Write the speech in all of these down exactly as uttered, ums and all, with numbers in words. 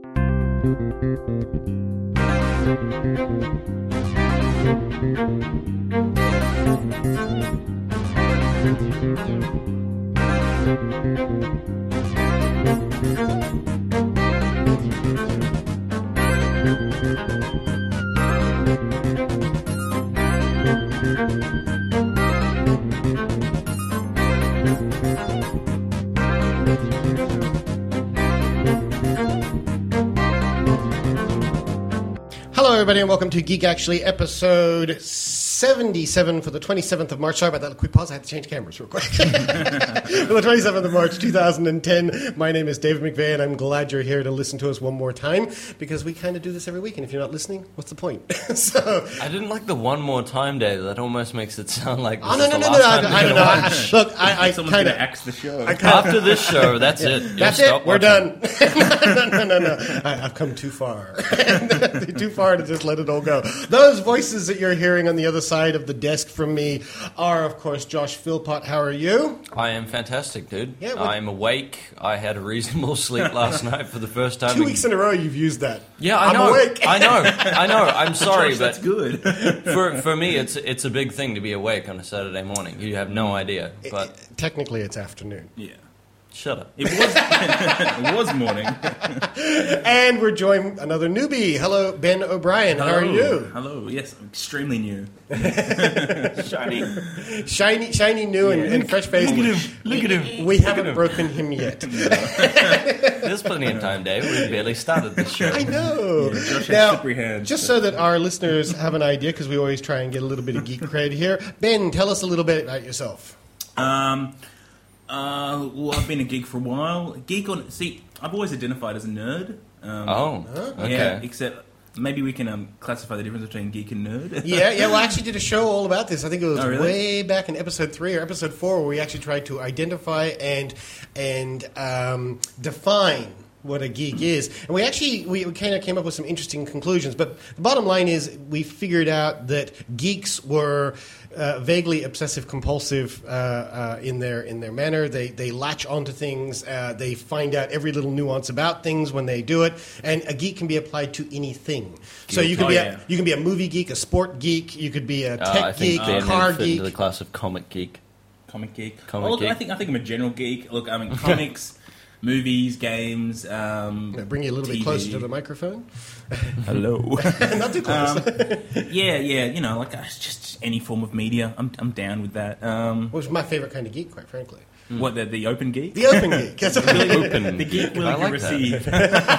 Hello, everybody, and welcome to Geek Actually, episode seventy-seven for the twenty-seventh of March. Sorry about that. Quick pause. I had to change cameras real quick. For the twenty-seventh of March, two thousand ten. My name is David McVeigh, and I'm glad you're here to listen to us one more time, because we kind of do this every week, and if you're not listening, what's the point? So I didn't like the one more time, Dave. That almost makes it sound like this Oh, no, is no, the no, no, last I, time I you're don't know. gonna I, watch. look, I, I Someone's kind going to of... axe the show. After this show, that's it. You'll That's stop it. We're watching. done. no, no, no, no. I, I've come too far. Too far to just let it all go. Those voices that you're hearing on the other side of the desk from me are, of course, Josh Philpott. How are you? I am fantastic, dude. Yeah, well- I'm awake. I had a reasonable sleep last night for the first time. Two in- weeks in a row you've used that. Yeah, I I'm know. awake. I know. I know. I'm sorry, Josh, but that's good. for for me, it's it's a big thing to be awake on a Saturday morning. You have no idea. But Technically, it's afternoon. Yeah. shut up. It was, it was morning. And we're joined another newbie. Hello, Ben O'Brien. How are you? Hello. Yes, I'm extremely new. Shiny. Shiny, shiny, new, and, and fresh-faced. Look at him. Look at him. We Look haven't at him. broken him yet. There's plenty of time, Dave. We've barely started this show. I know. Yeah, Josh has Now, slippery hands. just so that our listeners have an idea, because we always try and get a little bit of geek cred here. Ben, tell us a little bit about yourself. Um, uh, well, I've been a geek for a while. Geek on... See, I've always identified as a nerd. Um, Oh, okay. Yeah, except maybe we can um, classify the difference between geek and nerd. Yeah, yeah. Well, I actually did a show all about this. I think it was Oh, really? way back in episode three or episode four, where we actually tried to identify and and um, define what a geek is. And we actually we, we kind of came up with some interesting conclusions. But the bottom line is, we figured out that geeks were uh, vaguely obsessive compulsive uh, uh, in their in their manner. They they latch onto things. Uh, they find out every little nuance about things when they do it. And a geek can be applied to anything. So you can Oh, be yeah. a, you can be a movie geek, a sport geek. You could be a Uh, tech I think geek, Ben a car would fit geek. into the class of comic geek. Comic geek. Comic Oh, look, geek. I think I think I'm a general geek. Look, I mean, comics, movies, games. Um, Yeah, bring you a little T V. bit closer to the microphone. Hello. Not too close. Um, yeah, yeah. You know, like uh, it's just any form of media. I'm I'm down with that. Um, Which is my favorite kind of geek, quite frankly. What the the open geek? The open geek. That's what I mean. Open. The geek I willing like to that. receive.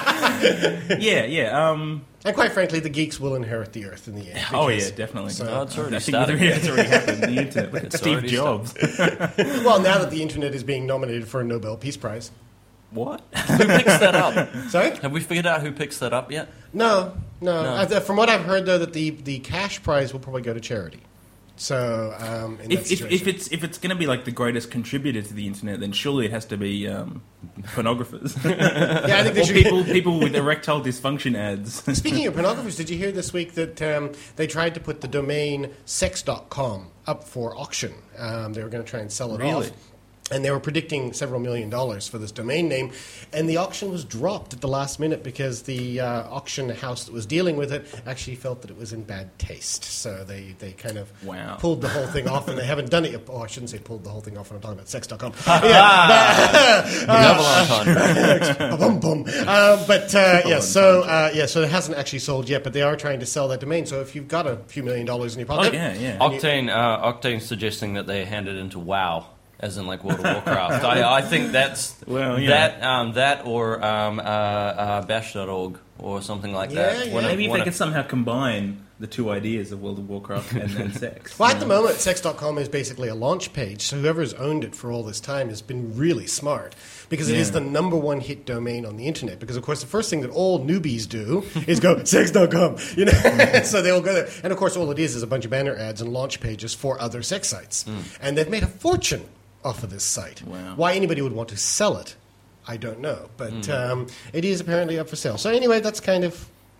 yeah, yeah. Um, And quite frankly, the geeks will inherit the earth in the end. oh because- yeah, definitely. So- Oh, it's already I think started. yeah, it's already happened. The internet. Look at It's Steve already Jobs. Well, now that the internet is being nominated for a Nobel Peace Prize. What? Who picks that up? Sorry? Have we figured out who picks that up yet? No, no. No. Uh, from what I've heard, though, that the, the cash prize will probably go to charity. So, um, in that If, if, situation. if it's if it's going to be like the greatest contributor to the internet, then surely it has to be um, pornographers yeah, I think they or should. people people with erectile dysfunction ads. Speaking of pornographers, did you hear this week that um, they tried to put the domain sex dot com up for auction? Um, they were going to try and sell it Really? off. And they were predicting several million dollars for this domain name. And the auction was dropped at the last minute because the uh, auction house that was dealing with it actually felt that it was in bad taste. So they, they kind of Wow. pulled the whole thing off, and they haven't done it yet. Oh, I shouldn't say pulled the whole thing off when I'm talking about sex dot com. yeah, Double entendre. Bum, bum. Uh, but uh, yeah, so uh, yeah, so it hasn't actually sold yet, but they are trying to sell that domain. So if you've got a few million dollars in your Oh pocket, yeah, yeah. Octane, uh, Octane suggesting that they hand it into WoW, as in like World of Warcraft. I, I think that's Well, yeah. that um, that or um, uh, uh, bash dot org or something like Yeah, that. yeah. One of- Maybe if one they of- could somehow combine the two ideas of World of Warcraft and, and sex. Well, at the moment, sex dot com is basically a launch page, so whoever's owned it for all this time has been really smart, because it is Yeah. the number one hit domain on the internet. Because, of course, the first thing that all newbies do is go, sex dot com, you know? So they'll go there. And, of course, all it is is a bunch of banner ads and launch pages for other sex sites. And they've made a fortune off of this site. Wow. Why anybody would want to sell it, I don't know. But um, it is apparently up for sale. So anyway, that's kind of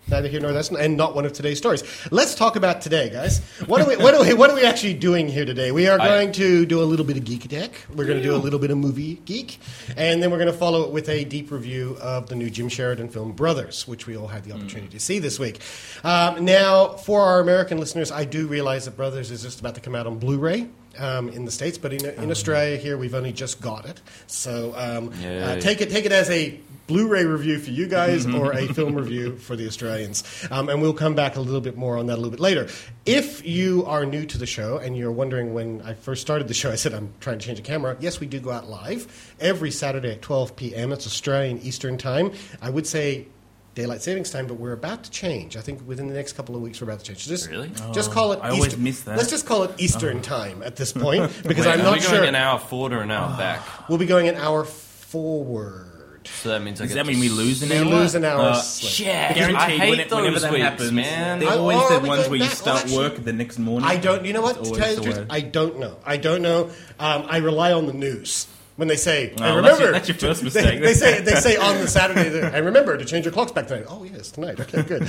Neither here nor there, and not one of today's stories. Let's talk about today, guys. What are we? What are we? What are we actually doing here today? We are going I, to do a little bit of Geek Deck. We're going to do a little bit of movie geek, and then we're going to follow it with a deep review of the new Jim Sheridan film Brothers, which we all had the opportunity mm. to see this week. Um, now, for our American listeners, I do realize that Brothers is just about to come out on Blu-ray. Um, in the States, but in, in Australia here, we've only just got it. So um, uh, take it take it as a Blu-ray review for you guys or a film review for the Australians. Um, and we'll come back a little bit more on that a little bit later. If you are new to the show and you're wondering when I first started the show, I said I'm trying to change the camera. Yes, we do go out live every Saturday at twelve p.m. It's Australian Eastern Time. I would say daylight savings time, but we're about to change. I think within the next couple of weeks we're about to change. Just, really? Just call it I Eastern. always miss that. Let's just call it Eastern oh. time at this point because Wait, I'm are not we sure. going an hour forward or an hour back? We'll be going an hour forward. So that means I Does get that mean we lose an we hour? lose an hour. Uh, shit. Guaranteed. I hate when it, those whenever that weeks, happens, man. they're I- always oh, the are we ones going where you back? start Actually, work the next morning. I don't. You know what? It's To tell you always the the truth, way. I don't know. I don't know. Um, I rely on the news. When they say, and Oh, remember, that's your- that's your first mistake. They, they say they say on the Saturday, that- and remember to change your clocks back tonight. Oh yes, tonight. Okay, good.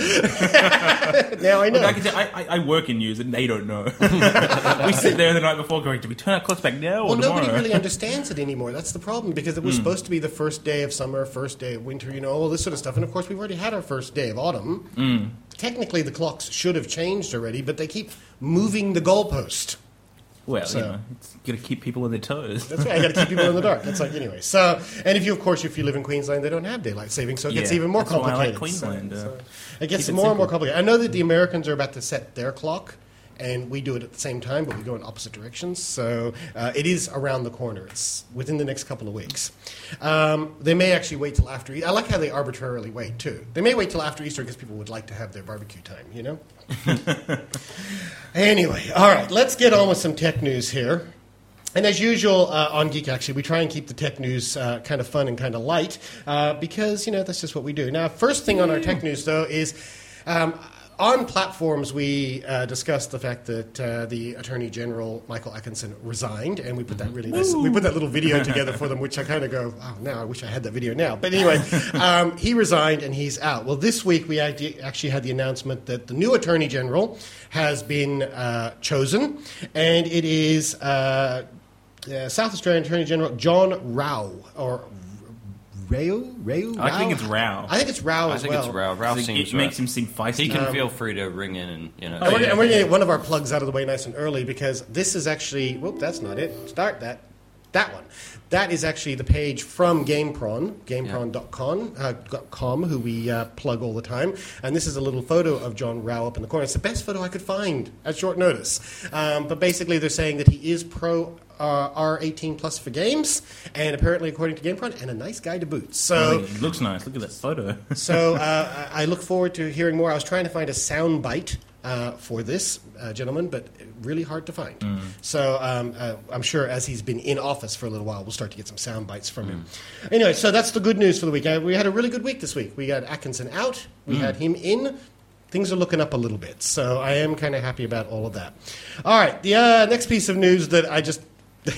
Now I know. Look, I, can say, I, I, I work in news and they don't know. We sit there the night before going, do we turn our clocks back now or Well, tomorrow? nobody really understands it anymore. That's the problem because it was Hmm. supposed to be the first day of summer, first day of winter, you know, all this sort of stuff. And of course, we've already had our first day of autumn. Mm. Technically, the clocks should have changed already, but they keep moving the goalpost. Well, So- you know, it's got to keep people on their toes. That's right. I got to keep people in the dark. That's like anyway. So, and if you, of course, if you live in Queensland, they don't have daylight savings, so it gets Yeah, even more that's why I complicated. like Queensland, So, uh, so it gets keep it more and more simple. complicated. I know that the Americans are about to set their clock, and we do it at the same time, but we go in opposite directions. So uh, it is around the corner. It's within the next couple of weeks. Um, they may actually wait till after. E- I like how they arbitrarily wait too. They may wait till after Easter because people would like to have their barbecue time. You know. Anyway, all right. Let's get on with some tech news here. And as usual uh, on Geek Actually, we try and keep the tech news uh, kind of fun and kind of light uh, because, you know, that's just what we do. Now, first thing on our tech news, though, is um, on platforms we uh, discussed the fact that uh, the Attorney General, Michael Atkinson, resigned, and we put that really nice, we put that little video together for them, which I kind of go, oh, now I wish I had that video now. But anyway, um, he resigned and he's out. Well, this week we actually had the announcement that the new Attorney General has been uh, chosen, and it is... Uh, Uh, South Australian Attorney General John Rao, or Rao? Rao? I think it's Rao. I think it's Rao I as think well. it's Rao. Rao It seems makes right. him seem feisty. He can Um, feel free to ring in and, you know. And we're, yeah. and we're going to get one of our plugs out of the way nice and early because this is actually, whoop, that's not it. Start that. That one. That is actually the page from GamePron, GamePron dot com, uh, .com, who we uh, plug all the time. And this is a little photo of John Rao up in the corner. It's the best photo I could find at short notice. Um, but basically they're saying that he is pro uh, R eighteen plus for games, and apparently according to GamePron, and a nice guy to boot. So... Oh, it looks nice. Look at that photo. So uh, I I look forward to hearing more. I was trying to find a sound bite uh, for this uh, gentleman, but really hard to find. Mm. So um, uh, I'm sure as he's been in office for a little while, we'll start to get some sound bites from him. Anyway, so that's the good news for the week. Uh, we had a really good week this week. We got Atkinson out. We Mm. had him in. Things are looking up a little bit. So I am kind of happy about all of that. All right, the uh, next piece of news that I just...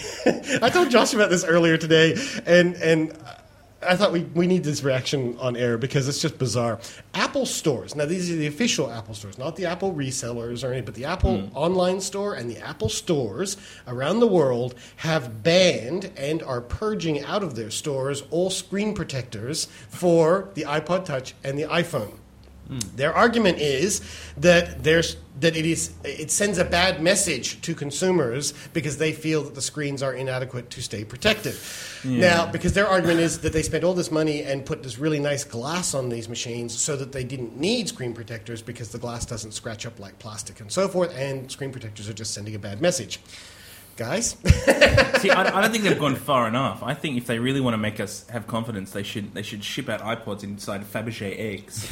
I told Josh about this earlier today, and and I thought we, we need this reaction on air because it's just bizarre. Apple stores. Now, these are the official Apple stores, not the Apple resellers or anything, but the Apple Mm. online store and the Apple stores around the world have banned and are purging out of their stores all screen protectors for the iPod Touch and the iPhone. Their argument is that there's that it is it sends a bad message to consumers because they feel that the screens are inadequate to stay protected. Now, because their argument is that they spent all this money and put this really nice glass on these machines so that they didn't need screen protectors because the glass doesn't scratch up like plastic and so forth, and screen protectors are just sending a bad message. Guys? See, I, I don't think they've gone far enough. I think if they really want to make us have confidence, they should they should ship out iPods inside Fabergé eggs.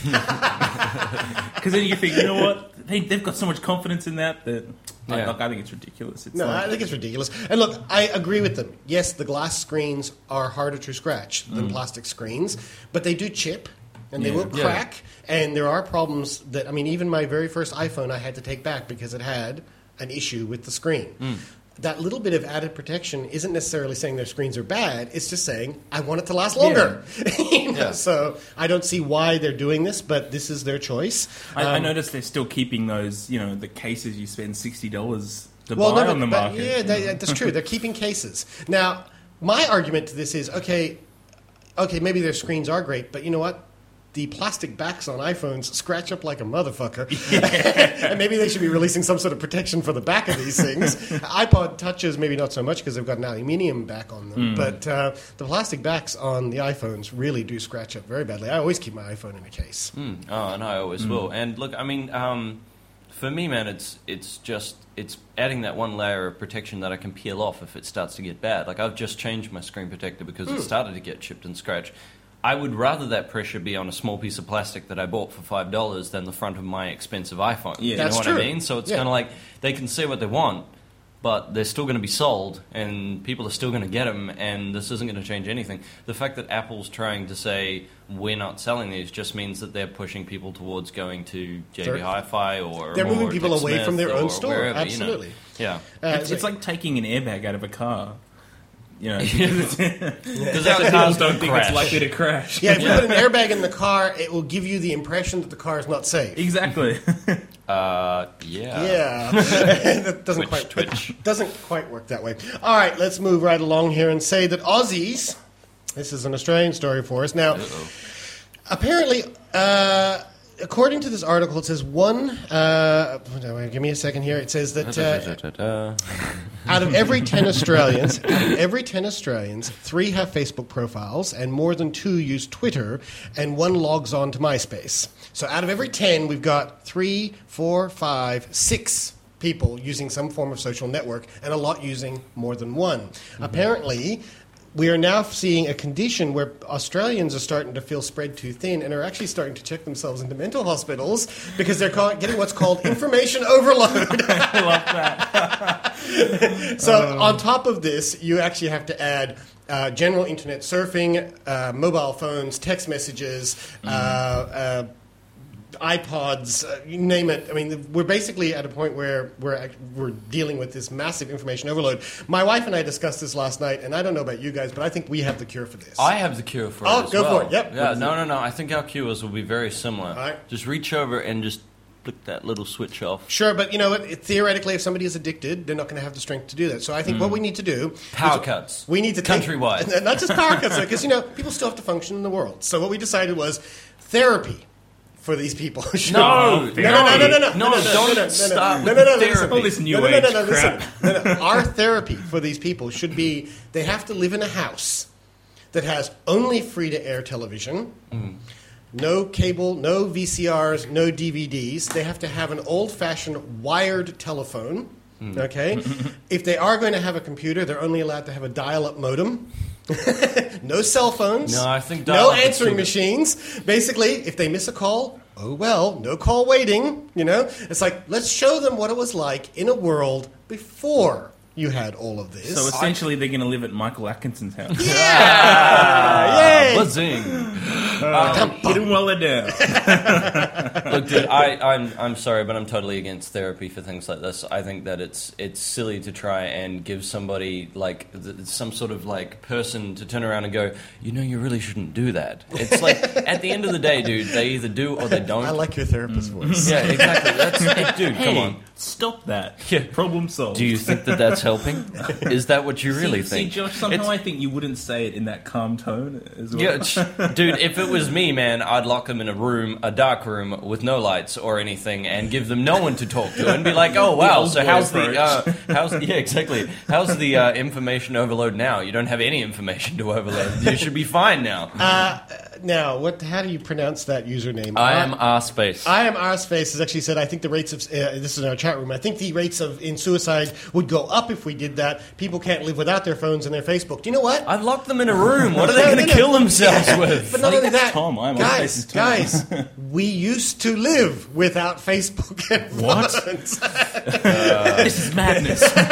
Because then you think, you know what? They, they've got so much confidence in that that like, Yeah. look, I think it's ridiculous. It's No, like, I think it's ridiculous. And look, I agree with them. Yes, the glass screens are harder to scratch than plastic screens, but they do chip and they Yeah. will Yeah. crack. And there are problems that, I mean, even my very first iPhone I had to take back because it had an issue with the screen. that little bit of added protection isn't necessarily saying their screens are bad. It's just saying, I want it to last longer. Yeah. you know? yeah. So I don't see why they're doing this, but this is their choice. I, um, I noticed they're still keeping those, you know, the cases you spend sixty dollars to well, buy no, on the but, market. Yeah, that, that's true. They're keeping cases. Now, my argument to this is, okay, okay, maybe their screens are great, but you know what? The plastic backs on iPhones scratch up like a motherfucker. Yeah. And maybe they should be releasing some sort of protection for the back of these things. iPod Touches, maybe not so much because they've got an aluminium back on them. Mm. But uh, the plastic backs on the iPhones really do scratch up very badly. I always keep my iPhone in a case. Mm. Oh, and I always mm. will. And look, I mean, um, for me, man, it's it's just it's adding that one layer of protection that I can peel off if it starts to get bad. Like I've just changed my screen protector because mm. it started to get chipped and scratched. I would rather that pressure be on a small piece of plastic that I bought for five dollars than the front of my expensive iPhone. Yeah, you that's know what true. I mean? So it's yeah. kind of like they can say what they want, but they're still going to be sold, and people are still going to get them, and this isn't going to change anything. The fact that Apple's trying to say we're not selling these just means that they're pushing people towards going to J B Hi-Fi or they're moving or people Dick away Smith from their own or store. Wherever, Absolutely. You know? Yeah, uh, it's, it's like taking an airbag out of a car. You know, because the cars don't think it's likely to crash. Yeah, if you put an airbag in the car, it will give you the impression that the car is not safe. Exactly. uh, yeah. Yeah. that doesn't Twitch, quite Twitch. doesn't quite work that way. All right, let's move right along here and say that Aussies. This is an Australian story for us now. Uh-oh. Apparently. Uh, According to this article, it says one. Uh, give me a second here. It says that uh, out of every ten Australians, out of every ten Australians, three have Facebook profiles, and more than two use Twitter, and one logs on to MySpace. So out of every ten, we've got three, four, five, six people using some form of social network, and a lot using more than one. Mm-hmm. Apparently, we are now seeing a condition where Australians are starting to feel spread too thin and are actually starting to check themselves into mental hospitals because they're call- getting what's called information overload. I love that. so um. on top of this, you actually have to add uh, general internet surfing, uh, mobile phones, text messages, mm-hmm. uh, uh, iPods, uh, you name it. I mean, we're basically at a point where we're we're dealing with this massive information overload. My wife and I discussed this last night, and I don't know about you guys, but I think we have the cure for this. I have the cure for oh, it as go well. for it. Yep. Yeah, no, no, no. I think our cures will be very similar. All right. Just reach over and just flick that little switch off. Sure, but you know what? Theoretically, if somebody is addicted, they're not going to have the strength to do that. So I think mm. what we need to do... Power cuts. We need to countrywide. Take, not just power cuts, because, you know, people still have to function in the world. So what we decided was therapy. For these people. No, no, no, no, no, no, no, no, no, don't no, no, start no, no, no, with therapy. All this new no, no, age no, no, no, crap. listen. No, no. Our therapy for these people should be they have to live in a house that has only free-to-air television, mm. no cable, no V C Rs, no D V Ds. They have to have an old-fashioned wired telephone. Mm. Okay? If they are going to have a computer, they're only allowed to have a dial-up modem. No cell phones. No, I think no answering machines. Basically, if they miss a call, oh well, no call waiting. You know, it's like let's show them what it was like in a world before you had all of this. So essentially, I, they're going to live at Michael Atkinson's house. Yeah, yay! Buzzing. Uh, um, hit him while they're down. Look, dude, I, I'm I'm sorry, but I'm totally against therapy for things like this. I think that it's it's silly to try and give somebody like th- some sort of like person to turn around and go, you know, you really shouldn't do that. It's like at the end of the day, dude, they either do or they don't. I like your therapist mm. voice. Yeah, exactly. That's it, dude. Hey, come on, stop that. Yeah. Problem solved. Do you think that that's helping? Is that what you really see, think? See, Josh, somehow it's, I think you wouldn't say it in that calm tone as well. Yeah, dude, if it was me, man, I'd lock them in a room, a dark room with no lights or anything, and give them no one to talk to, and be like, "Oh wow, so how's the uh, how's yeah exactly how's the uh, information overload now? You don't have any information to overload. You should be fine now." Uh, now, what? How do you pronounce that username? I am Rspace. I am Rspace has actually said. I think the rates of uh, this is in our chat room. I think the rates of in suicide would go up if we did that. People can't live without their phones and their Facebook. Do you know what? I've locked them in a room. What are they going to kill themselves with? But not only that, Tom, I'm guys, guys, we used to live without Facebook and what? phones. uh, this is madness. You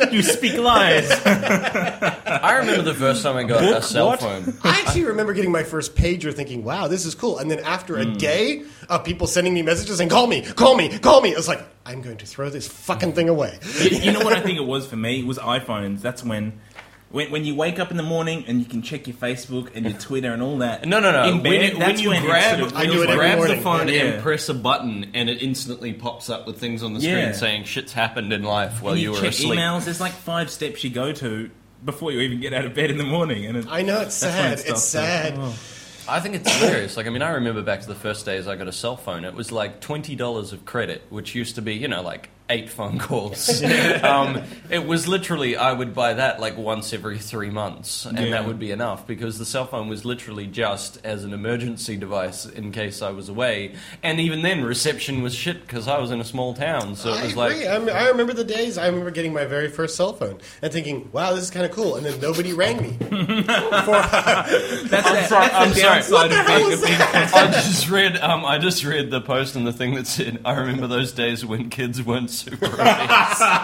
You speak lies. I remember the first time I got Book? a cell What? phone. I actually remember getting my first pager thinking, wow, this is cool. And then after a day of people sending me messages saying, call me, call me, call me, I was like, I'm going to throw this fucking thing away. you, you know what I think it was for me? It was iPhones. That's when, when when you wake up in the morning and you can check your Facebook and your Twitter and all that. No, no, no. In when bed, you, when that's you when it grab, sort of I when do you it every grab the morning. phone Yeah. and press a button, and it instantly pops up with things on the screen Yeah. saying shit's happened in life while And you, you were check asleep. emails. There's like five steps you go to before you even get out of bed in the morning. And it, I know, it's that's when sad. it It's stops. sad. Oh. I think it's hilarious. Like, I mean, I remember back to the first days I got a cell phone. It was like twenty dollars of credit, which used to be, you know, like eight phone calls. um, it was literally, I would buy that like once every three months, and Yeah. that would be enough because the cell phone was literally just as an emergency device in case I was away. And even then, reception was shit because I was in a small town. So it I was agree. like, I, I remember the days. I remember getting my very first cell phone and thinking, "Wow, this is kind of cool." And then nobody rang me. For, That's, that, sorry, that's I'm the sorry. downside What the of hell being, was of being that? I just read. Um, I just read the post and the thing that said, "I remember those days when kids weren't super obese."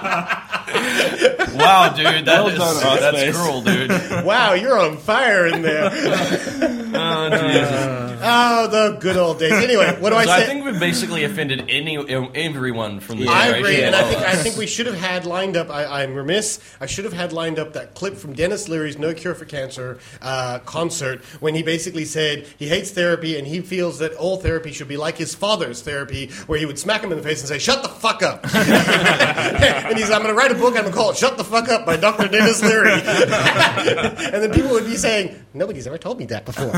Wow, dude, that Well is done, that's Ozface. cruel, dude. wow, you're on fire in there. Oh, Jesus. Oh, the good old days. Anyway, what do I So say? I think we've basically offended any everyone from the I generation. agree, and I above think I us. think we should have had lined up. I, I'm remiss. I should have had lined up that clip from Dennis Leary's "No Cure for Cancer" uh, concert when he basically said he hates therapy and he feels that all therapy should be like his father's therapy, where he would smack him in the face and say, "Shut the fuck up!" And he's, "I'm going to write a book. I'm going to call it 'Shut the Fuck Up' by Doctor Dennis Leary." And then people would be saying, "Nobody's ever told me that before."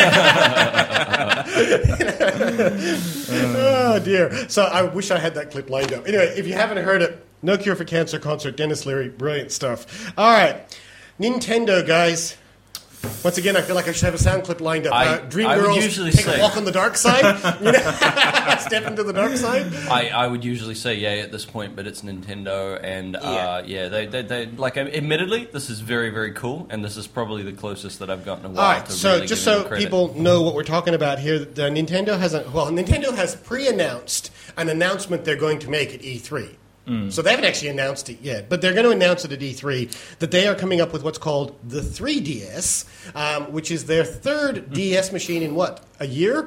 Oh dear. So I wish I had that clip lined up. Anyway, if you haven't heard it, No Cure for Cancer concert, Dennis Leary, brilliant stuff. All right, Nintendo guys. Once again, I feel like I should have a sound clip lined up. I- uh, Dream I would Girls, usually take say- a walk on the dark side. You know? Step into the dark side. I, I would usually say yay at this point, but it's Nintendo, and uh, yeah, they, they they like. Admittedly, this is very very cool, and this is probably the closest that I've gotten in a while. All right, to so really just giving so them credit. people know what we're talking about here, the Nintendo has a well, Nintendo has pre-announced an announcement they're going to make at E three. So they haven't actually announced it yet, but they're going to announce it at E three that they are coming up with what's called the three D S, um, which is their third D S machine in what, a year?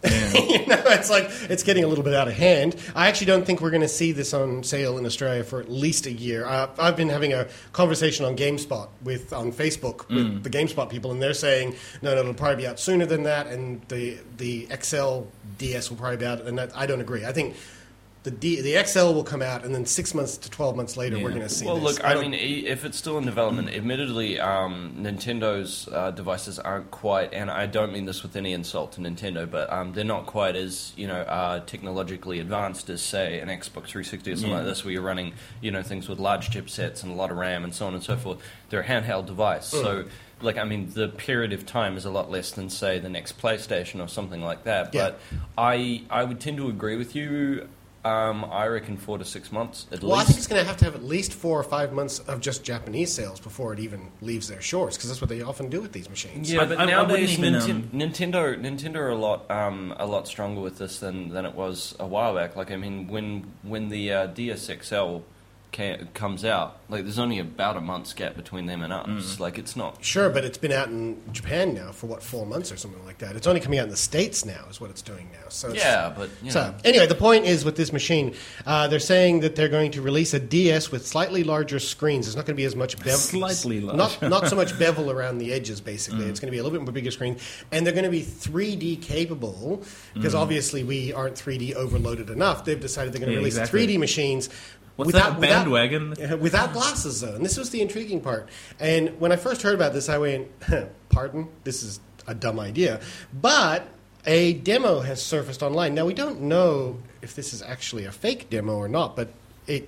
You know, it's like it's getting a little bit out of hand. I actually don't think we're going to see this on sale in Australia for at least a year. Uh, I've been having a conversation on GameSpot with on Facebook with the GameSpot people, and they're saying no, no, it'll probably be out sooner than that, and the the X L D S will probably be out. And that, I don't agree. I think the D, the X L will come out, and then six months to twelve months later, we're Yeah. going to see. Well, this. look, I, don't- mean, i- if it's still in development, admittedly, um, Nintendo's uh, devices aren't quite, and I don't mean this with any insult to Nintendo, but um, they're not quite as, you know, uh, technologically advanced as, say, an Xbox three sixty or something Yeah. like this, where you're running, you know, things with large chipsets and a lot of RAM and so on and so forth. They're a handheld device, so... Like, I mean, the period of time is a lot less than, say, the next PlayStation or something like that. Yeah. But I, I would tend to agree with you. Um, I reckon four to six months at Well, I least. think it's going to have to have at least four or five months of just Japanese sales before it even leaves their shores, because that's what they often do with these machines. Yeah, I- but I- I nowadays wouldn't even, Ninten- um, Nintendo Nintendo are a lot um, a lot stronger with this than, than it was a while back. Like, I mean, when when the uh, D S X L ca- comes out, like, there's only about a month's gap between them and us. Mm. Like, it's not. Sure, but it's been out in Japan now for what, four months or something like that. It's only coming out in the States now, is what it's doing now. So it's, Yeah, but you know. So anyway, the point is with this machine, uh, they're saying that they're going to release a D S with slightly larger screens. There's not going to be as much bevel, Slightly larger. not not so much bevel around the edges. Basically, it's going to be a little bit more bigger screen, and they're going to be three D capable because obviously we aren't three D overloaded enough. They've decided they're going to Yeah, release exactly. three D machines. What's without, that bandwagon? Without, without glasses, though. And this was the intriguing part. And when I first heard about this, I went, pardon? This is a dumb idea. But a demo has surfaced online. Now, we don't know if this is actually a fake demo or not, but it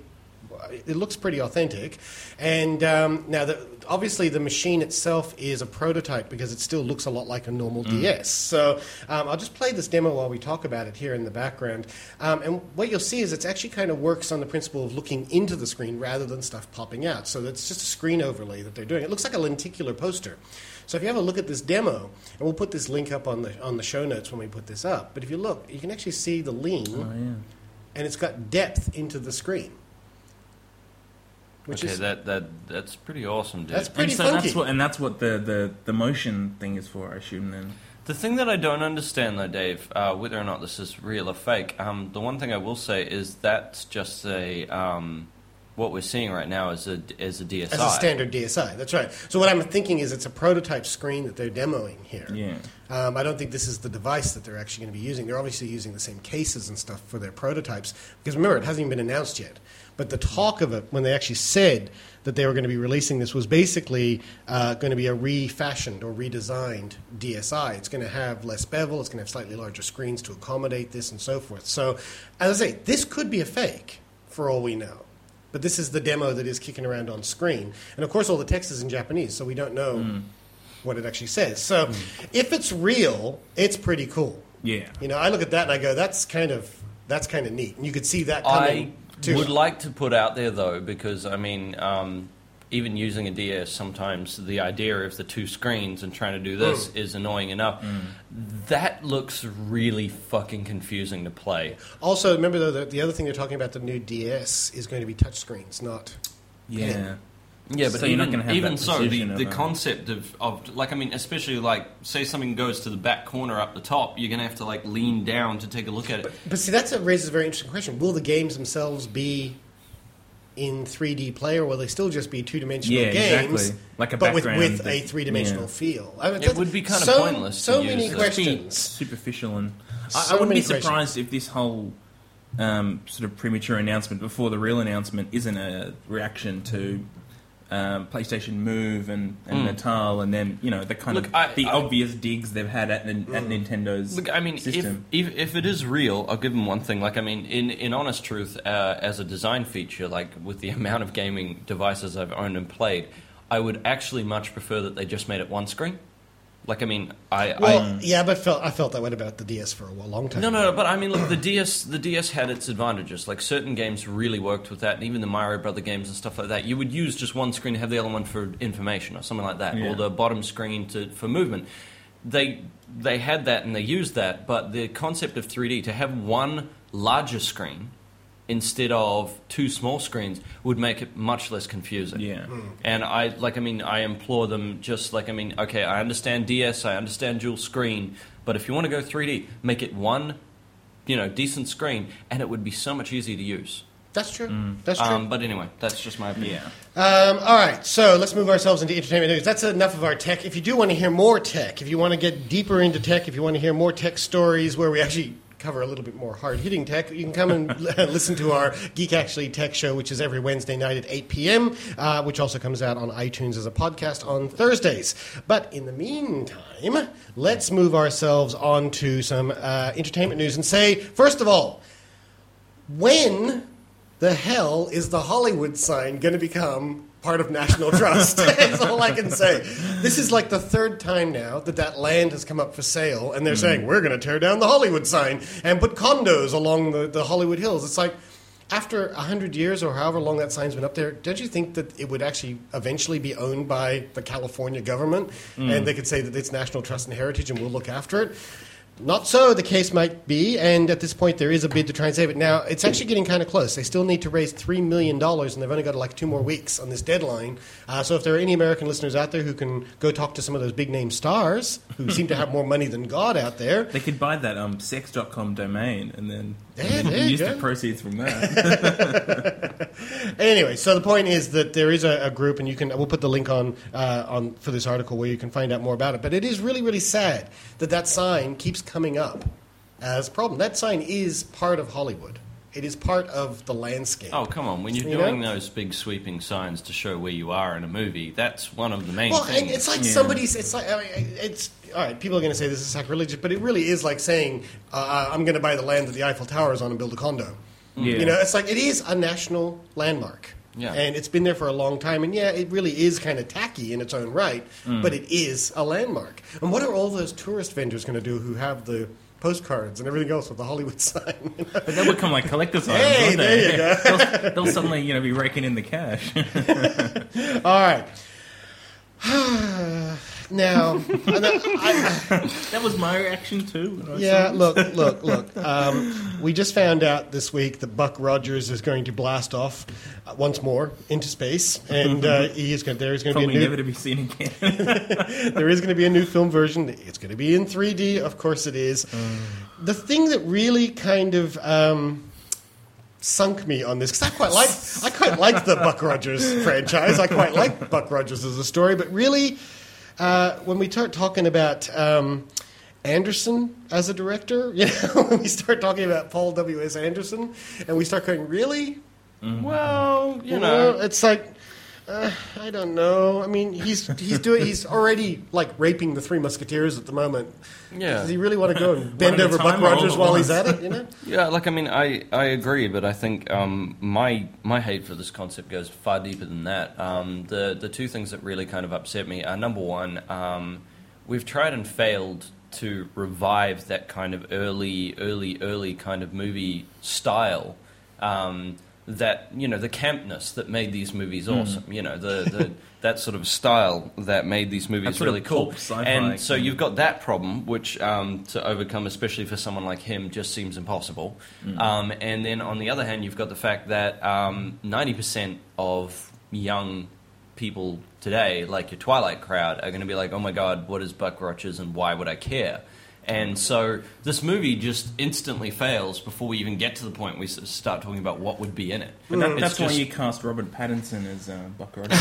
it looks pretty authentic. And um, now, the, obviously, the machine itself is a prototype because it still looks a lot like a normal D S. So um, I'll just play this demo while we talk about it here in the background. Um, and what you'll see is it actually kind of works on the principle of looking into the screen rather than stuff popping out. So it's just a screen overlay that they're doing. It looks like a lenticular poster. So if you have a look at this demo, and we'll put this link up on the on the show notes when we put this up. But if you look, you can actually see the lean, Oh, yeah. and it's got depth into the screen. which okay, is that that that's pretty awesome, dude. that's pretty and so funky. that's what, and that's what the, the, the motion thing is for, I assume. Then The thing that I don't understand, though, Dave, uh, whether or not this is real or fake, um, the one thing I will say is that's just a um, what we're seeing right now is a is a D S I. As a standard D S I, that's right. So what I'm thinking is it's a prototype screen that they're demoing here. yeah, Um, I don't think this is the device that they're actually going to be using. They're obviously using the same cases and stuff for their prototypes. Because remember, it hasn't even been announced yet. But the talk of it, when they actually said that they were going to be releasing this, was basically uh, going to be a refashioned or redesigned D S I. It's going to have less bevel. It's going to have slightly larger screens to accommodate this and so forth. So, as I say, this could be a fake for all we know. But this is the demo that is kicking around on screen. And, of course, all the text is in Japanese, so we don't know mm. what it actually says. So mm. if it's real, it's pretty cool. yeah. You know, I look at that and I go, that's kind of that's kind of neat. And you could see that coming, I too. would like to put out there, though, because, I mean, um, even using a D S, sometimes the idea of the two screens and trying to do this mm. is annoying enough. Mm. That looks really fucking confusing to play. Also, remember, though, that the other thing they're talking about, the new D S, is going to be touchscreens, not... Yeah. pen. Yeah, but so even, you're not gonna have even that so, the, precision of the a- concept of, of, like, I mean, especially, like, say something goes to the back corner up the top, you're going to have to, like, lean down to take a look at it. But, but see, that raises a very interesting question. Will the games themselves be in three D play, or will they still just be two-dimensional Yeah, games, exactly. Like a but with, background with that- a three-dimensional yeah. feel? I mean, It that's- would be kind of so, pointless to So use many that. questions. Superficial and I, So I wouldn't many be surprised questions. if this whole um, sort of premature announcement before the real announcement isn't a reaction to um, PlayStation Move and, and Mm. Natal, and then you know the kind Look, of I- the I- obvious digs they've had at, at Nintendo's Look, I mean, if, system. if if it is real, I'll give them one thing. Like, I mean, in, in honest truth, uh, as a design feature, like with the amount of gaming devices I've owned and played, I would actually much prefer that they just made it one screen. Like, I mean, I... Well, I yeah, but felt, I felt that way about the D S for a long time. no, no, no, but I mean, look, the D S, the D S had its advantages. Like, certain games really worked with that, and even the Mario Brother games and stuff like that. You would use just one screen to have the other one for information or something like that, Yeah. or the bottom screen to for movement. They they had that and they used that, but the concept of three D to have one larger screen instead of two small screens would make it much less confusing. Yeah. And I like I mean I implore them just like I mean okay, I understand D S, I understand dual screen, but if you want to go three D, make it one, you know, decent screen, and it would be so much easier to use. That's true. That's true. Um, but anyway, that's just my opinion. Yeah. Um, all right, so let's move ourselves into entertainment news. That's enough of our tech. If you do want to hear more tech, if you want to get deeper into tech, if you want to hear more tech stories where we actually cover a little bit more hard-hitting tech, you can come and l- listen to our Geek Actually Tech show, which is every Wednesday night at eight p.m., uh, which also comes out on iTunes as a podcast on Thursdays. But in the meantime, let's move ourselves on to some uh, entertainment news and say, first of all, when the hell is the Hollywood sign going to become part of National Trust? That's all I can say. This is like the third time now that that land has come up for sale, and they're mm. saying, we're going to tear down the Hollywood sign and put condos along the, the Hollywood Hills. It's like, after one hundred years or however long that sign's been up there, don't you think that it would actually eventually be owned by the California government, mm. and they could say that it's National Trust and Heritage and we'll look after it? Not so, the case might be, and at this point there is a bid to try and save it. Now, it's actually getting kind of close. They still need to raise three million dollars, and they've only got like two more weeks on this deadline. Uh, so if there are any American listeners out there who can go talk to some of those big-name stars who seem to have more money than God out there... They could buy that um, sex dot com domain and then Yeah, there you use go. the proceeds from that. Anyway, so the point is that there is a, a group, and you can we'll put the link on uh, on for this article where you can find out more about it. But it is really, really sad that that sign keeps coming up as a problem. That sign is part of Hollywood. It is part of the landscape. Oh, come on. When you're You doing know? those big sweeping signs to show where you are in a movie, that's one of the main Well, things. and it's like Yeah. somebody's. It's like I mean, it's all right. People are going to say this is sacrilegious, but it really is like saying uh, I'm going to buy the land that the Eiffel Tower is on and build a condo. Yeah. You know, it's like it is a national landmark. Yeah. And it's been there for a long time, and yeah, it really is kind of tacky in its own right, but it is a landmark. And what are all those tourist vendors going to do who have the postcards and everything else with the Hollywood sign? But they'll become like collector's items, Hey, won't there they? you go. they'll, they'll suddenly, you know, be raking in the cash. All right. Now, I, I, That was my reaction too. when I yeah, saw it. look, look, look. Um, we just found out this week that Buck Rogers is going to blast off uh, once more into space, and uh, he is going. There is going to be Probably a new. never to be seen again. There is going to be a new film version. It's going to be in three D, of course it is. Mm. The thing that really kind of um, sunk me on this, because I quite like I quite like the Buck Rogers franchise. I quite like Buck Rogers as a story, but really, uh, when we start talking about um, Anderson as a director, you know, when we start talking about Paul W S Anderson, and we start going, really? Well, you You know, know, it's like. Uh, I don't know. I mean, he's he's doing he's already like raping the Three Musketeers at the moment. Yeah. Does he really want to go and bend at a over time Buck or all Rogers at while he's once? at it? You know. yeah, like I mean, I, I agree, but I think um, my my hate for this concept goes far deeper than that. Um, the the two things that really kind of upset me are, number one, um, we've tried and failed to revive that kind of early, early, early kind of movie style. Um, that, you know, the campness that made these movies awesome, you know, the, the that sort of style that made these movies That sort of really cool. pulp sci-fi And so kind you've got that problem, which um, to overcome, especially for someone like him, just seems impossible. Um, and then on the other hand, you've got the fact that um, ninety percent of young people today, like your Twilight crowd, are going to be like, oh my God, what is Buck Rogers and why would I care? And so this movie just instantly fails before we even get to the point we start talking about what would be in it. But that, It's that's why just- you cast Robert Pattinson as uh, Buck Rogers.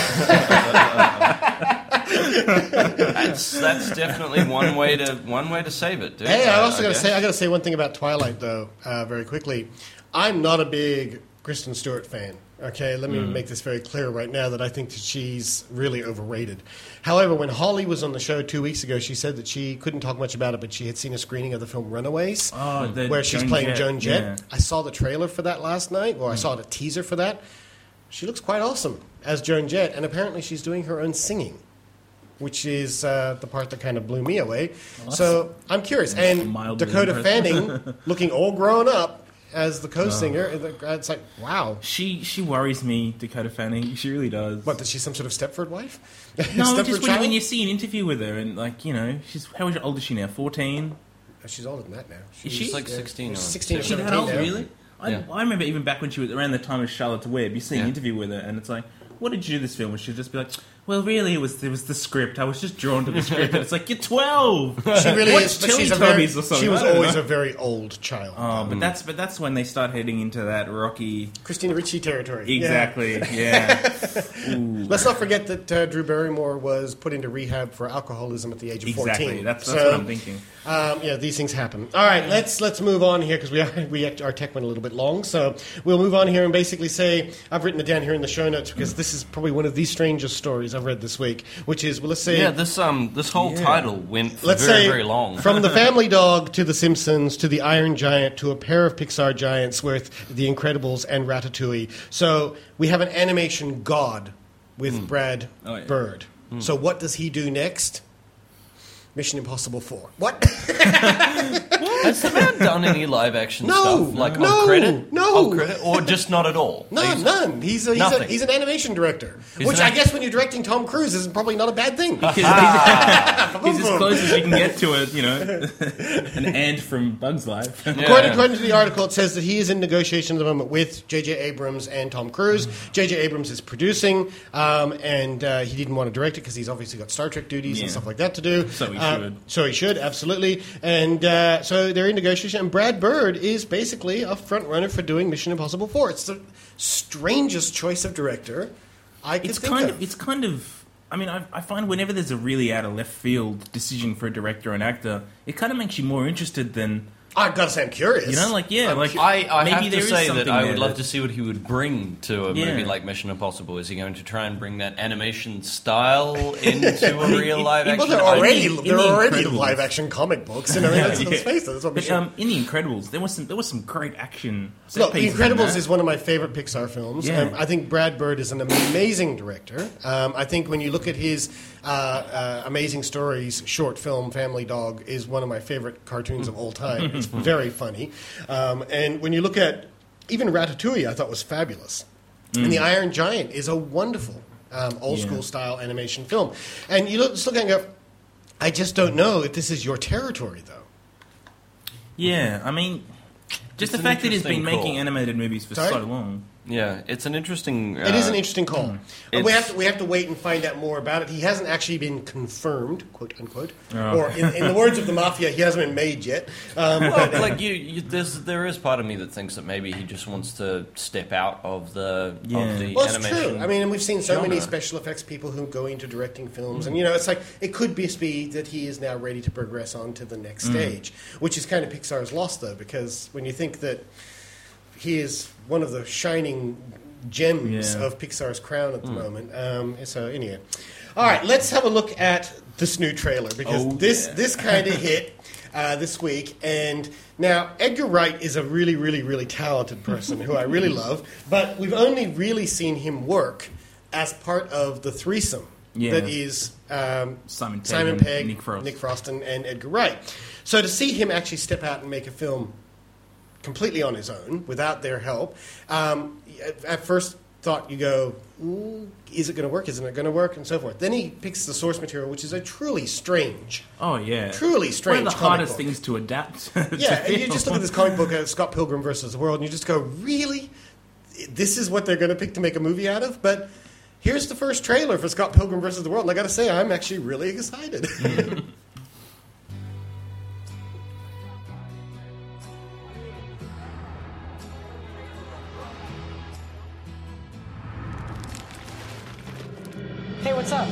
That's, that's definitely one way to one way to save it, dude. Hey, I also got to guess. say I got to say one thing about Twilight though, uh, very quickly. I'm not a big Kristen Stewart fan. Okay, let me make this very clear right now that I think that she's really overrated. However, when Holly was on the show two weeks ago, she said that she couldn't talk much about it, but she had seen a screening of the film Runaways, Oh, the where she's Joan playing Jett, Joan Jett. yeah. I saw the trailer for that last night, or I saw the teaser for that. She looks quite awesome as Joan Jett, and apparently she's doing her own singing, which is uh, the part that kind of blew me away. So I'm curious. And mildly Dakota impressive. Fanning, looking all grown up as the co-singer, it's like, wow. she she worries me, Dakota Fanning. She really does. What, is she some sort of Stepford wife? No, Stepford just when, child? when you see an interview with her and, like, you know, she's how old is she now? fourteen? Oh, she's older than that now. Is She's she? like sixteen or sixteen or Is she that seventeen old, now. really? I, Yeah. I remember even back when she was around the time of Charlotte Webb, you see an Yeah. interview with her, and it's like, what did you do this film? And she'd just be like, well, really, it was it was the script. I was just drawn to the script. And it's like, you're twelve. She really Watch is, but she's a very, Teletubbies or something. she was I don't always know. a very old child. Oh, but that's but that's when they start heading into that rocky. Christina Ricci territory. Yeah. Exactly. Yeah. Let's not forget that uh, Drew Barrymore was put into rehab for alcoholism at the age of Exactly. fourteen. That's that's So, what I'm thinking. Um, yeah, these things happen. All right, let's let's move on here because we are, we our tech went a little bit long, so we'll move on here and basically say I've written it down here in the show notes because this is probably one of the strangest stories I've read this week, which is well, let's say Yeah, this um this whole Yeah. title went for let's very say very long. from the Family Dog to the Simpsons to the Iron Giant to a pair of Pixar giants with The Incredibles and Ratatouille. So we have an animation god with Brad Oh, yeah. Bird. So what does he do next? Mission Impossible four. What? Has the man done any live action No, stuff? Like no, on credit? no. On credit? Or just not at all? None, He's- none. He's a, he's, a, Nothing. he's an animation director, He's which an I act- guess when you're directing Tom Cruise is probably not a bad thing. He's, he's, he's as close as you can get to it, you know, an ant from Bug's Life. Yeah. According, according to the article, it says that he is in negotiation at the moment with J J. Abrams and Tom Cruise. J J. Abrams is producing, um, and uh, he didn't want to direct it because he's obviously got Star Trek duties Yeah. and stuff like that to do. So he Uh, should. So he should, absolutely. And uh, so they're in negotiation, and Brad Bird is basically a front runner for doing Mission Impossible four. It's the strangest choice of director I could It's think kind of. of, it's kind of. I mean, I, I find whenever there's a really out of left field decision for a director or an actor, it kind of makes you more interested than I've got to say, I'm curious. you know, like yeah, like I, I maybe have to there is say that something I there would love that- to see what he would bring to a Yeah. movie like Mission Impossible. Is he going to try and bring that animation style into a real live Well, action? they're I- already in they're The already Incredibles. live action comic books. You know, let's, let's Yeah. face it. That's what we But should. um, in The Incredibles, there was some there was some great action. set Look, The pieces in Incredibles that. is one of my favorite Pixar films. Yeah. Um, I think Brad Bird is an amazing director. Um, I think when you look at his uh, uh, Amazing Stories short film, Family Dog, is one of my favorite cartoons of all time. It's very funny. Um, and when you look at even Ratatouille, I thought was fabulous. And The Iron Giant is a wonderful um, old Yeah. school style animation film. And you look, just looking at I just don't know if this is your territory, though. Yeah, I mean, just It's the an fact that he's interesting been making call. animated movies for Sorry? so long. Yeah, it's an interesting. Uh, It is an interesting call. But we it's- have to we have to wait and find out more about it. He hasn't actually been confirmed, quote unquote, Oh. or in, in the words of the mafia, he hasn't been made yet. Um, Well, like you, you, there's there is part of me that thinks that maybe he just wants to step out of the Yeah. of the well, it's animation. true. I mean, and we've seen so many genre. special effects people who go into directing films, and you know, it's like it could be be that he is now ready to progress on to the next stage, which is kind of Pixar's loss, though, because when you think that he is one of the shining gems Yeah. of Pixar's crown at the moment. Um, so anyway, all right, let's have a look at this new trailer because Oh, this yeah. this kind of hit uh, this week. And now Edgar Wright is a really, really, really talented person who I really love, but we've only really seen him work as part of the threesome Yeah. that is um, Simon Pegg Simon and Pegg, Nick Frost. Nick Frost, and, and Edgar Wright. So to see him actually step out and make a film completely on his own, without their help, um, at, at first thought you go, ooh, is it going to work? Isn't it going to work? And so forth. Then he picks the source material, which is a truly strange, Oh yeah, truly strange One of the comic hardest book. things to adapt. Yeah, and you just look at this comic book, uh, Scott Pilgrim versus the World, and you just go, really? This is what they're going to pick to make a movie out of? But here's the first trailer for Scott Pilgrim versus the World, and I got to say, I'm actually really excited. Hey, what's up?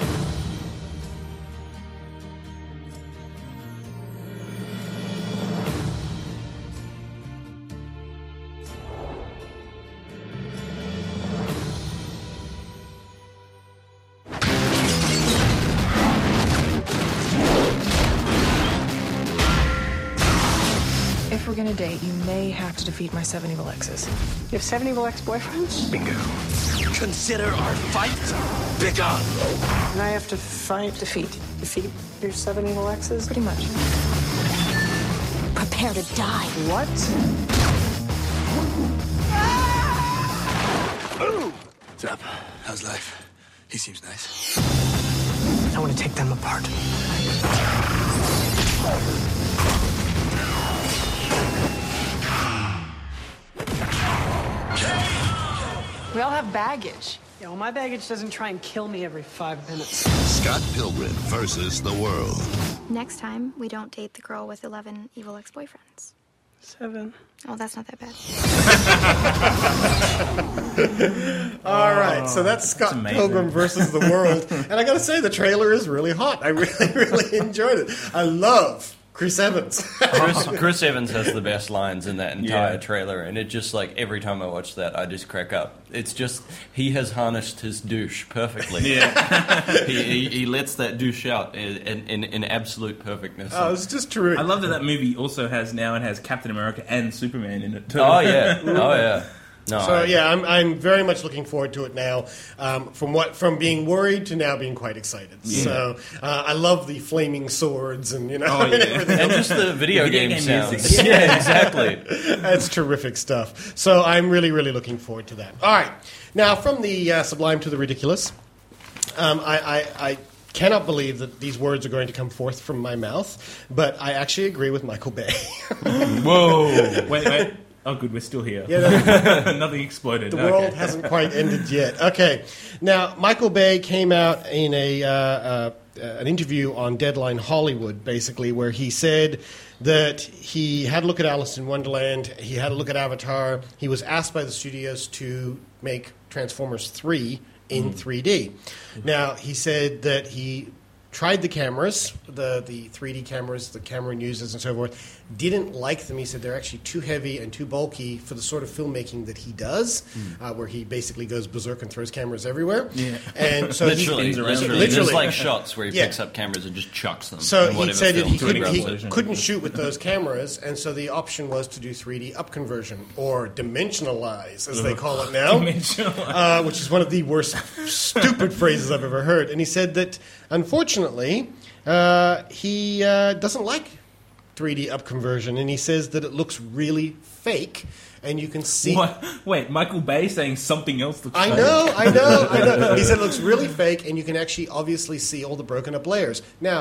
If we're gonna date, you may have to defeat my seven evil exes. You have seven evil ex-boyfriends? Bingo. Consider our fight begun. And I have to fight, Defeat. defeat your seven evil exes? Pretty much. Prepare to die. What? What's up? How's life? He seems nice. I want to take them apart. We all have baggage. Yeah, well, my baggage doesn't try and kill me every five minutes. Scott Pilgrim versus the World. Next time, we don't date the girl with eleven evil ex-boyfriends. Seven. Oh, that's not that bad. All right, so that's Scott amazing. Pilgrim versus the World, and I got to say the trailer is really hot. I really, really enjoyed it. I love Chris Evans. Chris, Chris Evans has the best lines in that entire Yeah. trailer, and it just like every time I watch that, I just crack up. It's just he has harnessed his douche perfectly. Yeah. he, he he lets that douche out in in, in, in absolute perfectness. Oh, it's just terrific. I love that that movie also has now it has Captain America and Superman in it too. Oh yeah, oh yeah. No, So I- yeah, I'm, I'm very much looking forward to it now. Um, from what from being worried to now being quite excited. Yeah. So uh, I love the flaming swords and you know Oh, and yeah. everything. and just the video, Video game, game sounds. music. Yeah, exactly. That's terrific stuff. So I'm really, really looking forward to that. All right. Now, from the uh, sublime to the ridiculous, um, I, I, I cannot believe that these words are going to come forth from my mouth, but I actually agree with Michael Bay. Whoa. Wait, wait. Oh, good. We're still here. Yeah, Nothing exploded. the Okay. world hasn't quite ended yet. Okay. Now, Michael Bay came out in a uh, uh, uh, an interview on Deadline Hollywood, basically, where he said that he had a look at Alice in Wonderland, he had a look at Avatar. He was asked by the studios to make Transformers three in three D. Now, he said that he tried the cameras, the, the three D cameras the Cameron uses and so forth, didn't like them. He said they're actually too heavy and too bulky for the sort of filmmaking that he does, uh, where he basically goes berserk and throws cameras everywhere. Yeah. And so Literally, spins around. literally, Literally. There's like shots where he Yeah. picks up cameras and just chucks them. So in he whatever said that he film. couldn't, he resolution. couldn't shoot with those cameras, and so the option was to do three D up conversion, or dimensionalize, as they call it now, uh, which is one of the worst stupid phrases I've ever heard. And he said that, unfortunately, uh, he uh, doesn't like three D up conversion, and he says that it looks really fake, and you can see... What? Wait, Michael Bay saying something else looks I fake. know, I know, I know. He said it looks really fake, and you can actually obviously see all the broken up layers. Now,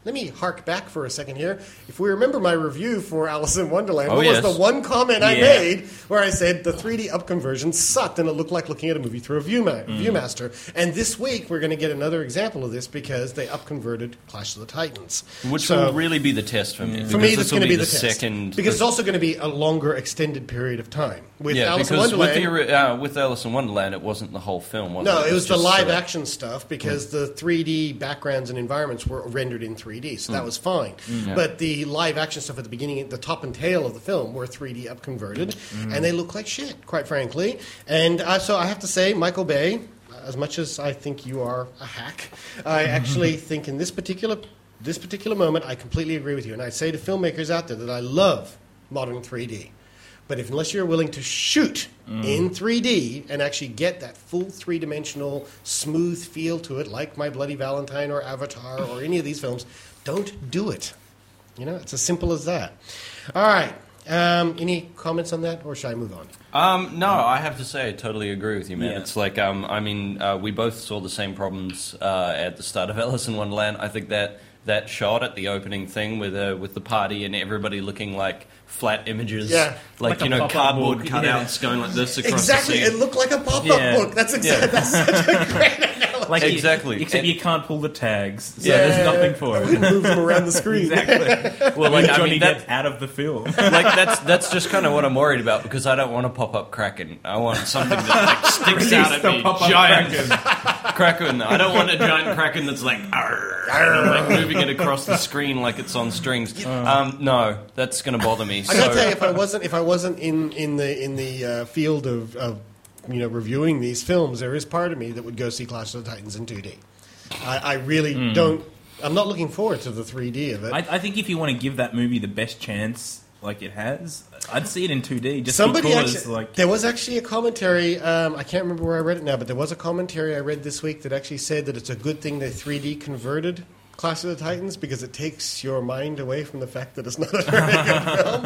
let me hark back for a second here. If we remember my review for Alice in Wonderland, Oh, what yes. was the one comment I Yeah. made where I said the three D up conversion sucked and it looked like looking at a movie through a Viewma- Mm. Viewmaster. And this week we're going to get another example of this because they up converted Clash of the Titans. Which So- will really be the test for me. For me, because that's this will going to be the, the test. second. Because it's also going to be a longer, extended period of time. With yeah, Alice in because with, Wonderland, the, uh, with Alice in Wonderland, it wasn't the whole film, was no, it? it was the just live sort of- action stuff because the three D backgrounds and environments were rendered in three D, so that was fine. Yeah. But the live action stuff at the beginning, the top and tail of the film were three D up converted, and they look like shit, quite frankly. And uh, so I have to say, Michael Bay, as much as I think you are a hack, I actually think in this particular this particular moment, I completely agree with you. And I say to filmmakers out there that I love modern three D. But if unless you're willing to shoot in three D and actually get that full three-dimensional, smooth feel to it, like My Bloody Valentine or Avatar or any of these films, don't do it. You know, it's as simple as that. All right. Um, any comments on that, or should I move on? Um, no, I have to say, I totally agree with you, man. Yeah. It's like, um, I mean, uh, we both saw the same problems uh, at the start of Alice in Wonderland. I think that that shot at the opening thing with uh, with the party and everybody looking like flat images, Yeah. like, Like a you know, pop-up cardboard book, cutouts going like this across Exactly. the It scene. looked like a pop-up Yeah. book. That's exactly. Yeah. That's such a great analogy. Like you- Exactly. except And- you can't pull the tags, so Yeah. there's nothing for it. Move them around the screen. Exactly. Well, like, I Johnny mean, gets that, out of the film. like that's that's just kind of what I'm worried about because I don't want to pop up Kraken. I want something that like sticks out at the me, pop-up giant Kraken. Kraken. I don't want a giant Kraken that's like, arr, arr, like moving it across the screen like it's on strings. Um, no, that's going to bother me. I So, gotta tell you, if I wasn't if I wasn't in in the in the uh, field of, of you know reviewing these films, there is part of me that would go see Clash of the Titans in two D. I, I really don't. I'm not looking forward to the three D of it. I, I think if you want to give that movie the best chance, like it has, I'd see it in two D. Just Somebody because, actually, like, there was actually a commentary. Um, I can't remember where I read it now, but there was a commentary I read this week that actually said that it's a good thing they three D converted Clash of the Titans because it takes your mind away from the fact that it's not a very good film.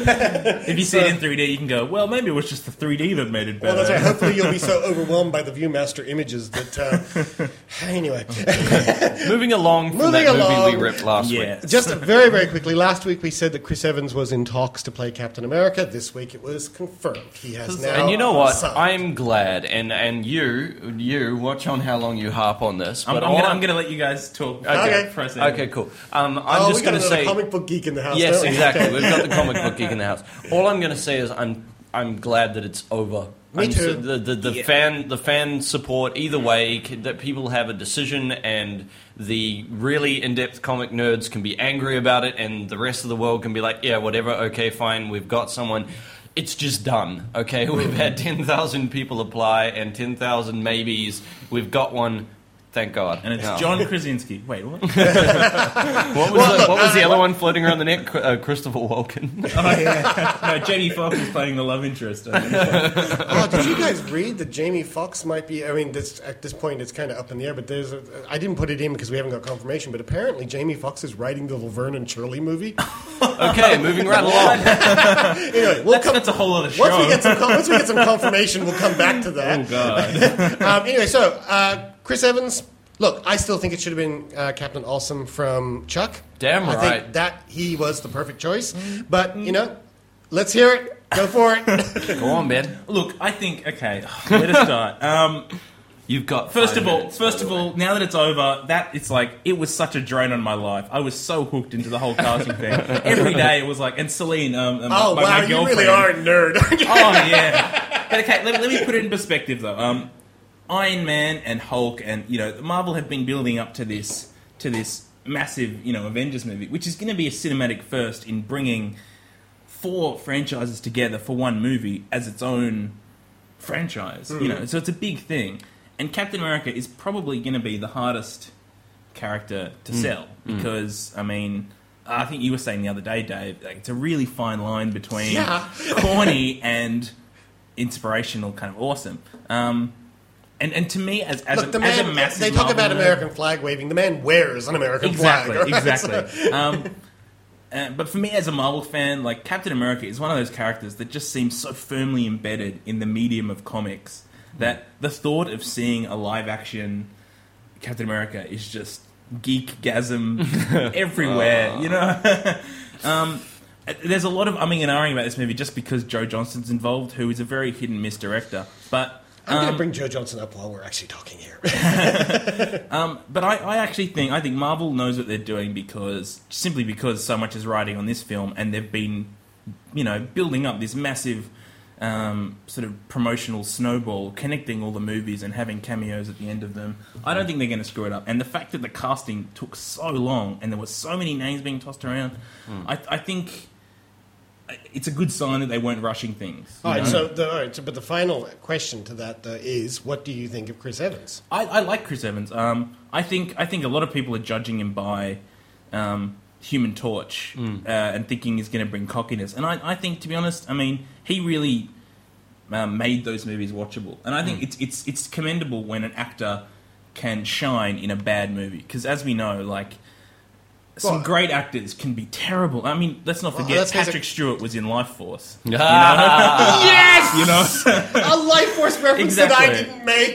if you see it in three D, you can go, well, maybe it was just the three D that made it better. Well, that's right. Hopefully, you'll be so overwhelmed by the Viewmaster images that. Uh, anyway, moving along from Moving that along. movie we ripped last Yeah. week. just very, very quickly. Last week we said that Chris Evans was in talks to play Captain America. This week it was confirmed he has now. And you know what? signed. I'm glad, and and you you watch on how long you harp on this. I'm, But I'm all gonna, I'm- I'm gonna let you guys talk. Okay. For a second. Okay, cool. Um, I'm Oh, just we got going to another say. comic book geek in the house. Yes, don't we? exactly. Okay. We've got the comic book geek in the house. All I'm going to say is I'm I'm glad that it's over. Me I'm too. so- the the, the Yeah. fan the fan support either way c- that people have a decision and the really in depth comic nerds can be angry about it and the rest of the world can be like, yeah, whatever. Okay, fine. We've got someone. It's just done. Okay, we've had ten thousand people apply and ten thousand maybes. We've got one. Thank God. And it's No. John Krasinski. Wait, what? What was, the, what was the other one floating around the net? Uh, Christopher Walken. Oh, yeah. No, Jamie Foxx is playing the love interest. I think. Oh, did you guys read that Jamie Foxx might be? I mean, this, at this point, it's kind of up in the air. But there's, a, I didn't put it in because we haven't got confirmation. But apparently, Jamie Foxx is writing the Laverne and Shirley movie. Okay, moving right along. Anyway, we'll That's, come. that's a whole other show. Once we get some, once we get some confirmation, we'll come back to that. Oh God. Um, anyway, so uh, Chris Evans. Look, I still think it should have been uh, Captain Awesome from Chuck. Damn I right. think that he was the perfect choice. But you know, let's hear it. Go for it. Go on, Ben. Look, I think okay. Where to start? Um, You've got First five of all, minutes, first by of the way. all, now that it's over, that it's like it was such a drain on my life. I was so hooked into the whole casting thing. Every day it was like, and Celine, um, um, Oh my, wow, my you girlfriend. really are a nerd. aren't you? Oh yeah. But okay, let, let me put it in perspective though. Um, Iron Man and Hulk, and you know, Marvel have been building up to this to this massive, you know, Avengers movie, which is going to be a cinematic first in bringing four franchises together for one movie as its own franchise. You know, so it's a big thing. And Captain America is probably going to be the hardest character to sell because, I mean, I think you were saying the other day, Dave, like, it's a really fine line between Yeah. corny and inspirational, kind of awesome. Um, and and to me, as as, Look, a, the as a man. massive They talk Marvel about nerd- American flag waving. The man wears an American exactly, flag. right? exactly. Um, uh, but for me, as a Marvel fan, like Captain America is one of those characters that just seems so firmly embedded in the medium of comics that the thought of seeing a live action Captain America is just geek-gasm everywhere, you know? um, there's a lot of umming and ahhing about this movie just because Joe Johnston's involved, who is a very hit-and-miss director. But I'm um, going to bring Joe Johnston up while we're actually talking here. um, but I, I actually think I think Marvel knows what they're doing because simply because so much is riding on this film, and they've been, you know, building up this massive um, sort of promotional snowball, connecting all the movies and having cameos at the end of them. I don't think they're going to screw it up. And the fact that the casting took so long and there were so many names being tossed around, mm. I, I think it's a good sign that they weren't rushing things. All right, know? so, the, all right, so but the final question to that uh, is, what do you think of Chris Evans? I, I like Chris Evans. Um, I think I think a lot of people are judging him by um, Human Torch mm. uh, and thinking he's going to bring cockiness. And I, I think, to be honest, I mean, he really um, made those movies watchable. And I think mm. it's it's it's commendable when an actor can shine in a bad movie. Because as we know, like, some well, great actors can be terrible. I mean, let's not forget, well, Patrick basic. Stewart was in Life Force. You know? Yes! You know? A Life Force reference exactly. that I didn't make.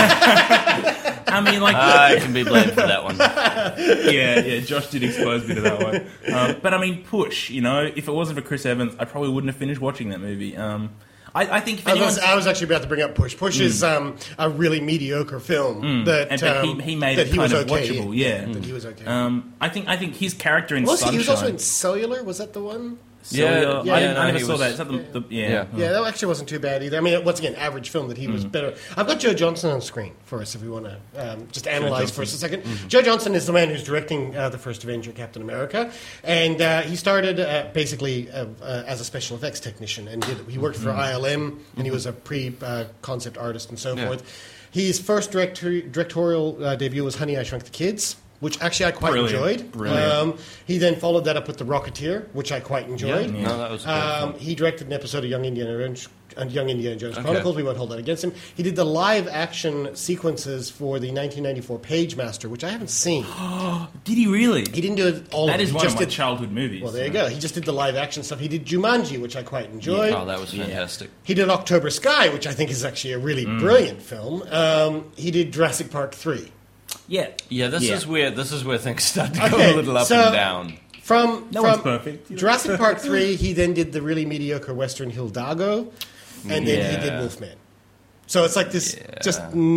I mean, like... I can be blamed for that one. yeah, yeah, Josh did expose me to that one. Um, but I mean, Push, you know, if it wasn't for Chris Evans, I probably wouldn't have finished watching that movie. Um, I, I think if I was, I was actually about to bring up Push. Push mm. is um, a really mediocre film mm. that, and, um, he, he made that it he kind was of okay. watchable. Yeah, yeah mm. that he was okay. Um, I think I think his character in was Sunshine. He was also in Cellular. Was that the one? Yeah, yeah, yeah, yeah, I, didn't, no, I never he saw was, that. Is that the, the, yeah. Yeah. yeah, that actually wasn't too bad either. I mean, once again, average film that he was mm. better. I've got Joe Johnston on screen for us if we want to um, just analyze for us a second. Mm-hmm. Joe Johnston is the man who's directing uh, the first Avenger, Captain America, and uh, he started uh, basically uh, uh, as a special effects technician, and did, he worked for mm-hmm. I L M, and he was a pre-concept uh, artist and so yeah. forth. His first director- directorial uh, debut was Honey, I Shrunk the Kids, which actually I quite Brilliant. enjoyed. Brilliant. Um, he then followed that up with The Rocketeer, which I quite enjoyed. Yeah, no, that was um, he directed an episode of Young Indiana Jones, uh, Young Indiana Jones okay. Chronicles. We won't hold that against him. He did the live-action sequences for the nineteen ninety-four Page Master, which I haven't seen. Did he really? He didn't do it all That of it. is he one just of my did, childhood movies. Well, there so. you go. He just did the live-action stuff. He did Jumanji, which I quite enjoyed. Yeah. Oh, that was fantastic. Yeah. He did October Sky, which I think is actually a really mm. brilliant film. Um, he did Jurassic Park three. Yeah, yeah. This yeah. is where this is where things start to go okay, a little up so and down. From no from one's perfect. Jurassic Park three, he then did the really mediocre Western Hidalgo, and yeah. then he did Wolfman. So it's like this yeah. just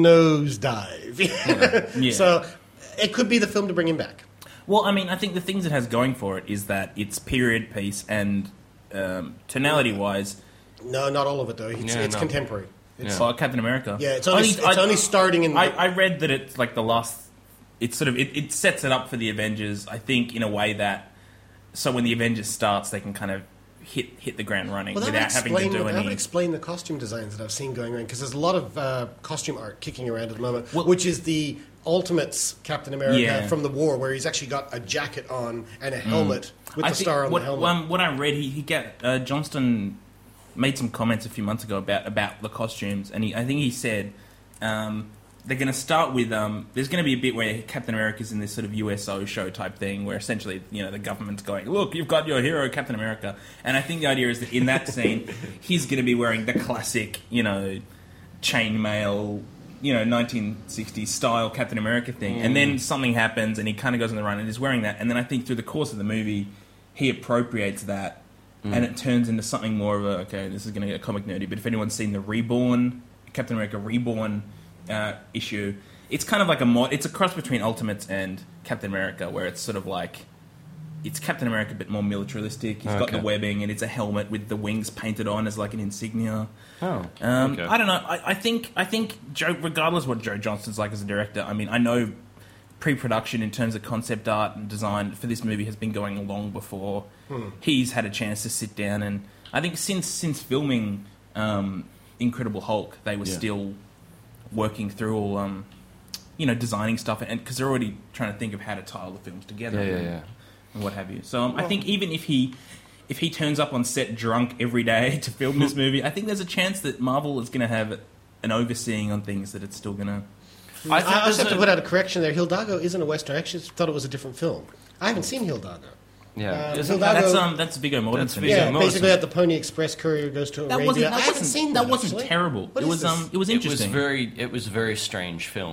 nosedive. yeah. Yeah. So it could be the film to bring him back. Well, I mean, I think the things it has going for it is that it's period piece and um, tonality-wise. No, not all of it though. It's, yeah, it's no. contemporary. It's, yeah. Oh, Captain America. Yeah, it's only, I, it's I, only starting in. I, I read that it's like the last. It's sort of it, it sets it up for the Avengers. I think in a way that so when the Avengers starts, they can kind of hit hit the ground running well, without having to do the, any. That would explain the costume designs that I've seen going around because there's a lot of uh, costume art kicking around at the moment, well, which is the Ultimates Captain America yeah. from the war, where he's actually got a jacket on and a helmet mm. with I the star on what, the helmet. Um, what I read, he, he got uh, Johnston made some comments a few months ago about about the costumes, and he, I think he said. Um, They're going to start with, um, there's going to be a bit where Captain America's in this sort of U S O show type thing where essentially, you know, the government's going, look, you've got your hero, Captain America. And I think the idea is that in that scene, he's going to be wearing the classic, you know, chainmail, you know, nineteen sixties style Captain America thing. Mm. And then something happens and he kind of goes on the run and he's wearing that. And then I think through the course of the movie, he appropriates that mm. and it turns into something more of a, okay, this is going to get comic nerdy, but if anyone's seen the Reborn, Captain America Reborn, Uh, issue. It's kind of like a mod. It's a cross between Ultimates and Captain America, where it's sort of like it's Captain America, but more militaristic. He's okay. got the webbing, and it's a helmet with the wings painted on as like an insignia. Oh, um, okay. I don't know. I, I think I think Joe, regardless of what Joe Johnston's like as a director, I mean, I know pre-production in terms of concept art and design for this movie has been going long before hmm. he's had a chance to sit down. And I think since since filming um, Incredible Hulk, they were yeah. still working through all, um, you know, designing stuff, and because they're already trying to think of how to tie all the films together, yeah, yeah, and, yeah. and what have you. So um, well, I think even if he if he turns up on set drunk every day to film this movie, I think there's a chance that Marvel is going to have an overseeing on things that it's still going to. I, I also have a... to put out a correction there. Hidalgo isn't a Western. I actually thought it was a different film. I haven't seen Hidalgo. Yeah, uh, Hidalgo, that's um, that's Viggo Mortensen. Yeah, Mortensen. basically at the Pony Express courier goes to that Arabia. Wasn't, that I haven't wasn't, seen that. That wasn't actually. terrible. What it was this? um, it was interesting. It was very, it was a very strange film.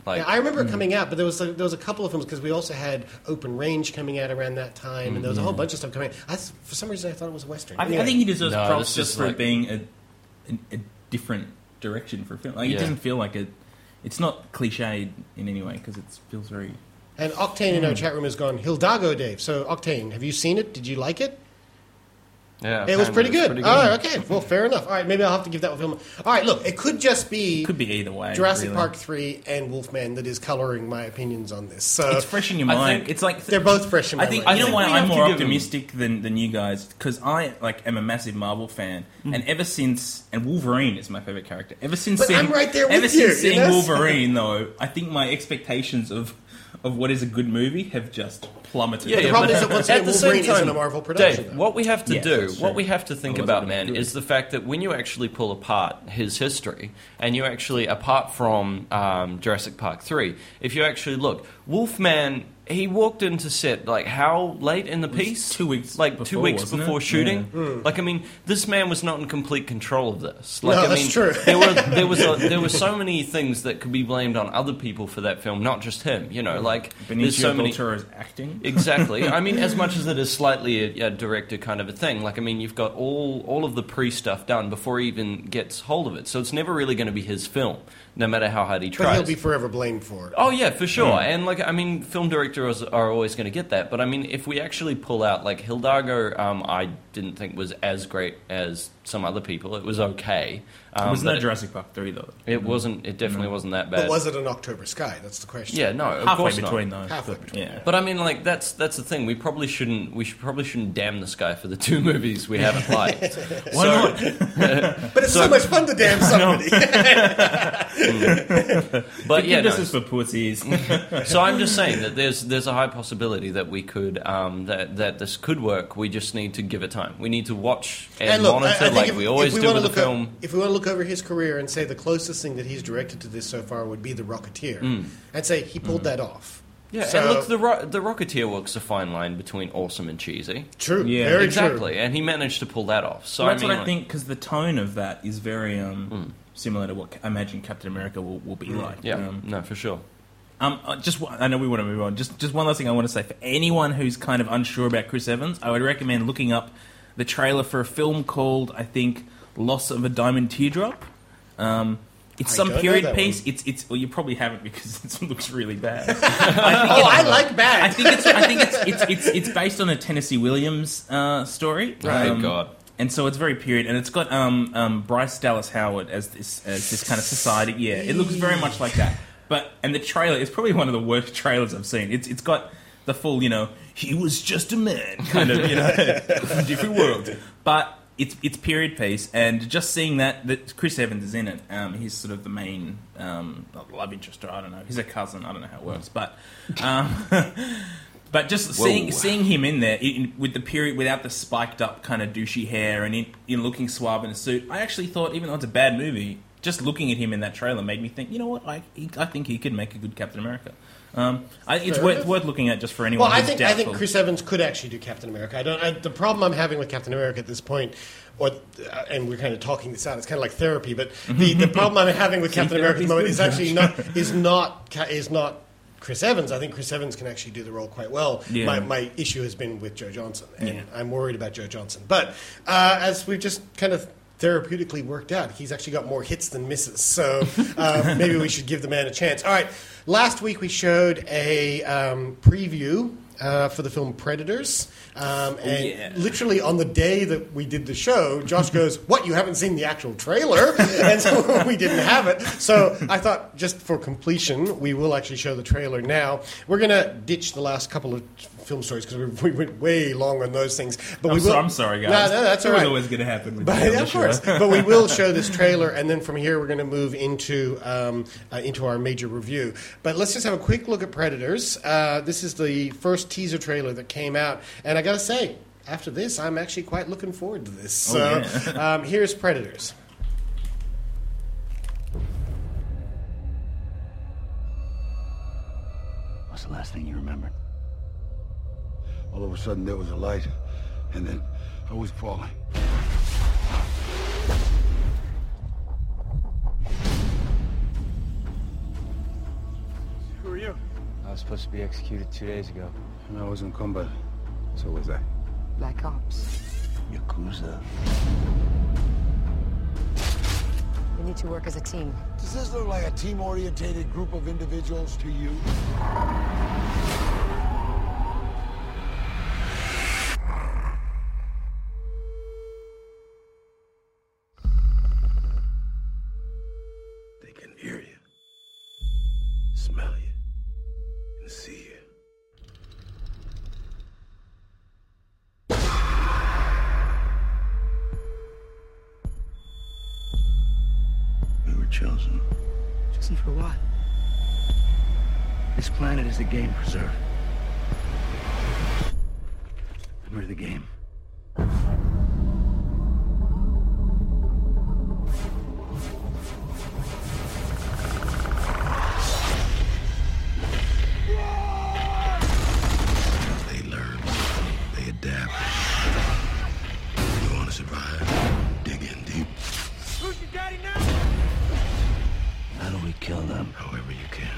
Like, Yeah, I remember it coming out, but there was a, there was a couple of films because we also had Open Range coming out around that time, and there was a whole bunch of stuff coming out. I, th- for some reason, I thought it was a Western. I, Anyway. I think he deserves No, props this just is for like- it being a, a, a different direction for a film. Like, Yeah. it doesn't feel like it. It's not cliched in any way because it feels very. And Octane in our chat room has gone, Hidalgo, Dave. So, Octane, have you seen it? Did you like it? yeah, It was apparently pretty it's good. pretty All right, okay. Well, fair enough. All right, maybe I'll have to give that one film. All right, look, it could just be Could be either way. Jurassic really. Park three and Wolfman that is colouring my opinions on this. So It's fresh in your I mind. think it's like they're both fresh in my I think mind. you know think why we I'm have to more give him- optimistic than, than you guys because I like am a massive Marvel fan, and ever since and Wolverine is my favorite character. Ever since But seeing, I'm right there with ever you, since you seeing know? Wolverine, though, I think my expectations of of what is a good movie have just plummeted. Yeah, the yeah, problem but is that once at again, the same Wolverine time, isn't a Marvel production. Dave, though. what we have to Yes, do, that's what true. we have to think Otherwise about, it man, wouldn't be is the fact that when you actually pull apart his history, and you actually, apart from um, Jurassic Park three, if you actually look, Wolfman, he walked into set, like, how late in the piece? two weeks Like, two before, weeks wasn't it? before shooting? Yeah. Like, I mean, this man was not in complete control of this. Like, No, I that's mean, true. there were there was a, there were so many things that could be blamed on other people for that film, not just him. You know, like there's Benicio so many. del Toro's acting. Exactly. I mean, as much as it is slightly a, a director kind of a thing, like, I mean, you've got all all of the pre-stuff done before he even gets hold of it. So it's never really going to be his film, no matter how hard he But tries. he'll be forever blamed for it. Oh yeah, for sure. And like, I mean, film directors are always going to get that. But I mean, if we actually pull out like Hidalgo, um, I didn't think was as great as some other people. It was okay. Um, it was but no it, Jurassic Park three though. it wasn't. It definitely wasn't that bad. But was it an October Sky? That's the question. Yeah, no, of Halfway course not. between those. Halfway but, between. Yeah. But I mean, like that's that's the thing. We probably shouldn't. We should probably shouldn't damn this guy for the two movies we haven't liked. Why So- not? But it's so, much fun to damn somebody. But yeah, this no. is for pussies. So I'm just saying that there's there's a high possibility that we could um, that that this could work. We just need to give it time. We need to watch and, And look, I- monitor I think like if, we always if we do wanna with the look o- film. if we want to look over his career and say the closest thing that he's directed to this so far would be The Rocketeer, and say he pulled that off. Mm. Yeah, So- and look, the Ro- the Rocketeer walks a fine line between awesome and cheesy. True, Yeah. very Exactly, true. and he managed to pull that off. So Well, that's I mean, what I like- think because the tone of that is very um, Hmm. similar to what I imagine Captain America will, will be like. Yeah, Um, no, for sure. Um, uh, just one- I know we want to move on. Just just one last thing I want to say for anyone who's kind of unsure about Chris Evans, I would recommend looking up the trailer for a film called I think Loss of a Diamond Teardrop. Um, it's I some don't know period that piece. one. It's it's well you probably haven't because it looks really bad. Oh, I like bad. I think it's I think it's it's it's, it's based on a Tennessee Williams uh, story. Thank Um, God. And so it's very period, and it's got um, um, Bryce Dallas Howard as this as this kind of society. Yeah, it looks very much like that. But and the trailer is probably one of the worst trailers I've seen. It's it's got the full, you know, he was just a man kind of, you know, different world. But it's it's period piece, and just seeing that that Chris Evans is in it. Um, he's sort of the main um, love interest, or I don't know. He's a cousin. I don't know how it works, but. Um, But just seeing Whoa. seeing him in there in, with the period without the spiked up kind of douchey hair and in, in looking suave in a suit, I actually thought even though it's a bad movie, just looking at him in that trailer made me think, you know what, I he, I think he could make a good Captain America. Um, I, it's Fair worth, enough. worth looking at just for anyone. Well, I who's think I think doubtful. Chris Evans could actually do Captain America. I don't. I, the problem I'm having with Captain America at this point, or uh, and we're kind of talking this out. It's kind of like therapy, but the, the problem I'm having with Captain America at the moment is actually not is not ca- is not Chris Evans. I think Chris Evans can actually do the role quite well. Yeah. My, my issue has been with Joe Johnson, and Yeah. I'm worried about Joe Johnson. But uh, as we've just kind of therapeutically worked out, he's actually got more hits than misses. So uh, maybe we should give the man a chance. All right. Last week we showed a um, preview uh, for the film Predators. Um, and yeah. literally on the day that we did the show, Josh goes, "What, you haven't seen the actual trailer?" And so we didn't have it. So I thought, just for completion, we will actually show the trailer now. We're going to ditch the last couple of film stories because we went way long on those things. But I'm, we will. so, I'm sorry, guys. No, no, that's It all was right. always going to happen. With But, me on the of course, show. but we will show this trailer, and then from here we're going to move into um, uh, into our major review. But let's just have a quick look at Predators. Uh, this is the first teaser trailer that came out, and I got to say, after this, I'm actually quite looking forward to this. So Oh, yeah. um, here's Predators. What's the last thing you remembered? All of a sudden, there was a light, and then I was falling. I was supposed to be executed two days ago. And I was in combat. So was I. Black Ops. Yakuza. We need to work as a team. Does this look like a team-orientated group of individuals to you? They can hear you, smell you, and see you. We were chosen. Chosen for what? This planet is a game preserve. And we're the game. They learn. They adapt. You want to survive? Dig in deep. Who's your daddy now? How do we kill them? However you can.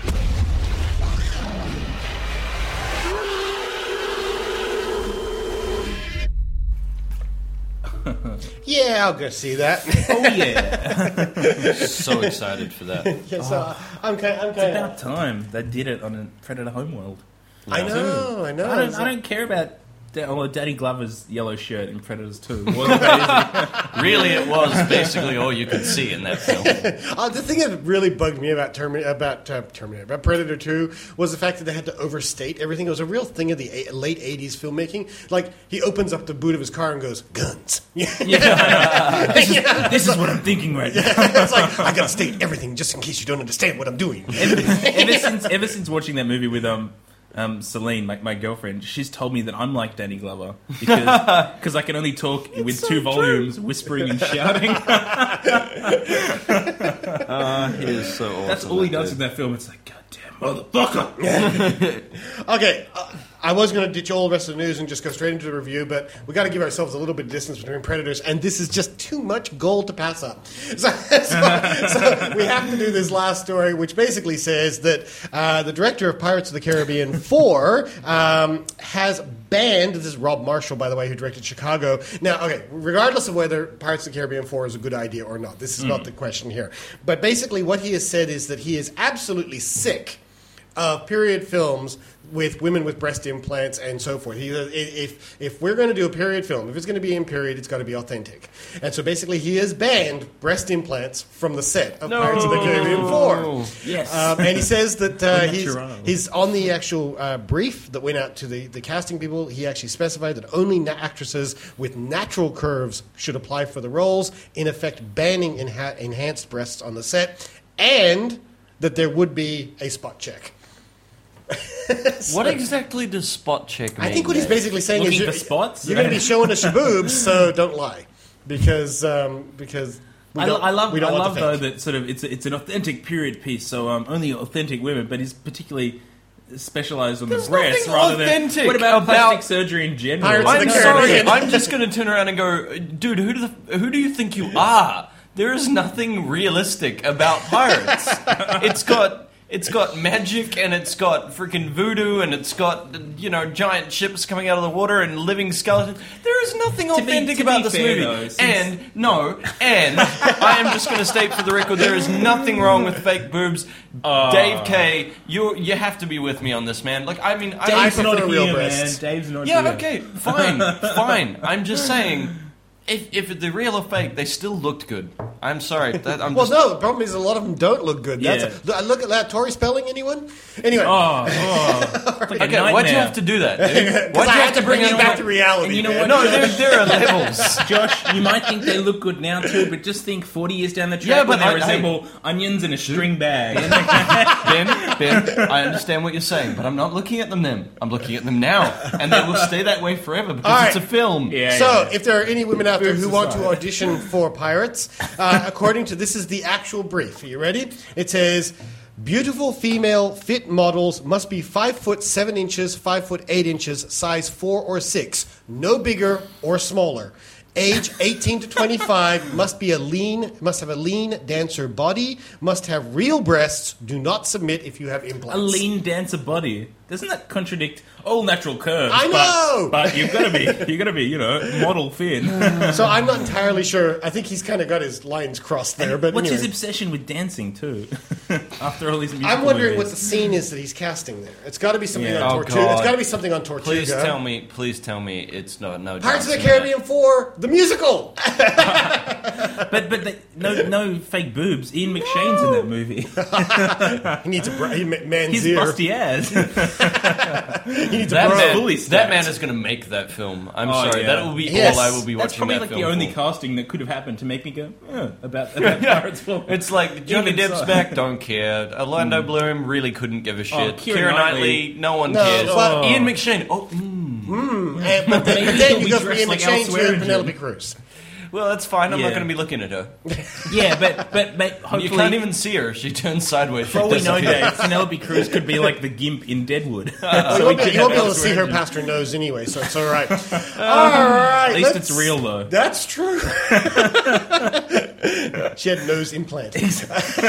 Yeah, I'll go see that. Oh yeah. So excited for that. Yeah, so uh, I'm kind. I'm It's kind. about time they did it on a Predator Homeworld. I know. I know. I don't. I don't care about. Da- oh, Danny Glover's yellow shirt in Predators two. Wasn't amazing. Really, it was basically all you could see in that film. Uh, the thing that really bugged me about Terminator, about uh, Terminator, about Predator two was the fact that they had to overstate everything. It was a real thing of the a- late eighties filmmaking. Like he opens up the boot of his car and goes, "Guns." Yeah, this is, this is what I'm thinking right now. It's like I gotta state everything just in case you don't understand what I'm doing. ever, ever since ever since watching that movie with um um Celine, my, my girlfriend, she's told me that I'm like Danny Glover because cause I can only talk with so two true. volumes, whispering and shouting. Uh, he is so awesome. That's all he that does dude. in that film. It's like, goddamn motherfucker. Okay, uh, I was going to ditch all the rest of the news and just go straight into the review, but we got to give ourselves a little bit of distance between Predators, and this is just too much gold to pass up. So, so, so we have to do this last story, which basically says that uh, the director of Pirates of the Caribbean four um, has banned, this is Rob Marshall, by the way, who directed Chicago. Now, okay, regardless of whether Pirates of the Caribbean four is a good idea or not, this is mm. not the question here. But basically what he has said is that he is absolutely sick of period films with women with breast implants and so forth. He, if if we're going to do a period film, if it's going to be in period, it's got to be authentic. And so basically he has banned breast implants from the set of No. Pirates of the Caribbean four. Yes. Um, and he says that uh, he's, Natural. he's on the actual uh, brief that went out to the, the casting people. He actually specified that only na- actresses with natural curves should apply for the roles, in effect banning enha- enhanced breasts on the set, and that there would be a spot check. So, What exactly does spot check mean? I think what he's basically saying Looking is for you're, spots? you're going to be showing us your boobs, so don't lie, because um, because we I, don't, I love, we don't I want love the though fake. that sort of it's a, it's an authentic period piece. So um, only authentic women, but he's particularly specialised on There's the breasts nothing rather authentic than what about, about plastic surgery in general? Pirates of I'm the sorry. Caribbean. I'm just going to turn around and go, dude. Who do the, who do you think you are? There is nothing realistic about pirates. It's got it's got magic and it's got freaking voodoo and it's got you know giant ships coming out of the water and living skeletons. There is nothing To be- authentic to about be this fair, movie. though, since- and no, and I am just going to state for the record, there is nothing wrong with fake boobs. Uh, Dave K, you you have to be with me on this, man. Like I mean, I, Dave's I not prefer here, real man. breasts. Dave's not yeah, here. okay, fine, fine. I'm just saying, if if they're real or fake, they still looked good. I'm sorry. That, I'm Well, just, no, the problem is a lot of them don't look good. That's Yeah. a, look at that. Tori Spelling, anyone? Anyway. Oh, oh. It's like a okay, why'd you nightmare. have to do that, dude? Because Why'd I you have to bring it you on- back to reality. And you know man. what? No, there, there are levels. Josh, you might think they look good now too, but just think forty years down the track Yeah, when but they I- resemble onions in a string bag. Ben, Ben, I understand what you're saying, but I'm not looking at them then. I'm looking at them now, and they will stay that way forever because All it's a right. film. Yeah, So, yeah. if there are any women out there who Boobs want to aside. audition for Pirates, uh, according to this is the actual brief. Are you ready? It says, beautiful female fit models must be five foot seven inches, five foot eight inches, size four or six, no bigger or smaller. Age eighteen to twenty-five, must be a lean, must have a lean dancer body, must have real breasts, do not submit if you have implants. A lean dancer body. Doesn't that contradict all natural curves? I know! But, but you've got to be, you've got to be, you know, model thin. So I'm not entirely sure. I think he's kind of got his lines crossed there. And But what's anyway. his obsession with dancing too? After all these musical I'm wondering movies. what the scene is that he's casting there. It's got to be something Yeah. on Oh, Tortuga. God. It's got to be something on Tortuga. Please tell me, please tell me it's no no. Pirates of the dancing in it. Caribbean four, the musical. But but they, no no fake boobs. Ian McShane's in that movie. He needs a bra- he, man's His ear. busty ass. He needs a That bra. man, fully that stacked. man is going to make that film. I'm Oh, sorry, yeah. that will be Yes. all I will be That's watching probably that like film the only for. casting that could have happened to make me go eh, about about Pirates film. It's like Johnny Even Depp's so. back, don't care. Orlando Bloom really couldn't give a shit. Keira Keira Knightley, Knightley, no one No, cares. but- Ian McShane, oh, mm. Eh, but then, Maybe but he'll then be you go from dressed Ian like McShane Al to Swearingen. Penelope Cruz. well, that's fine. I'm Yeah. not going to be looking at her. Yeah, but but, but hopefully You can't even see her. She turns sideways. For all we know, disappears. Dave, Penelope Cruz could be like the gimp in Deadwood. Well, So you we won't be, could you won't be have able to see her Swearingen. past her nose anyway, so it's all right. all right. At least let's- it's real though. That's true. She had nose implants.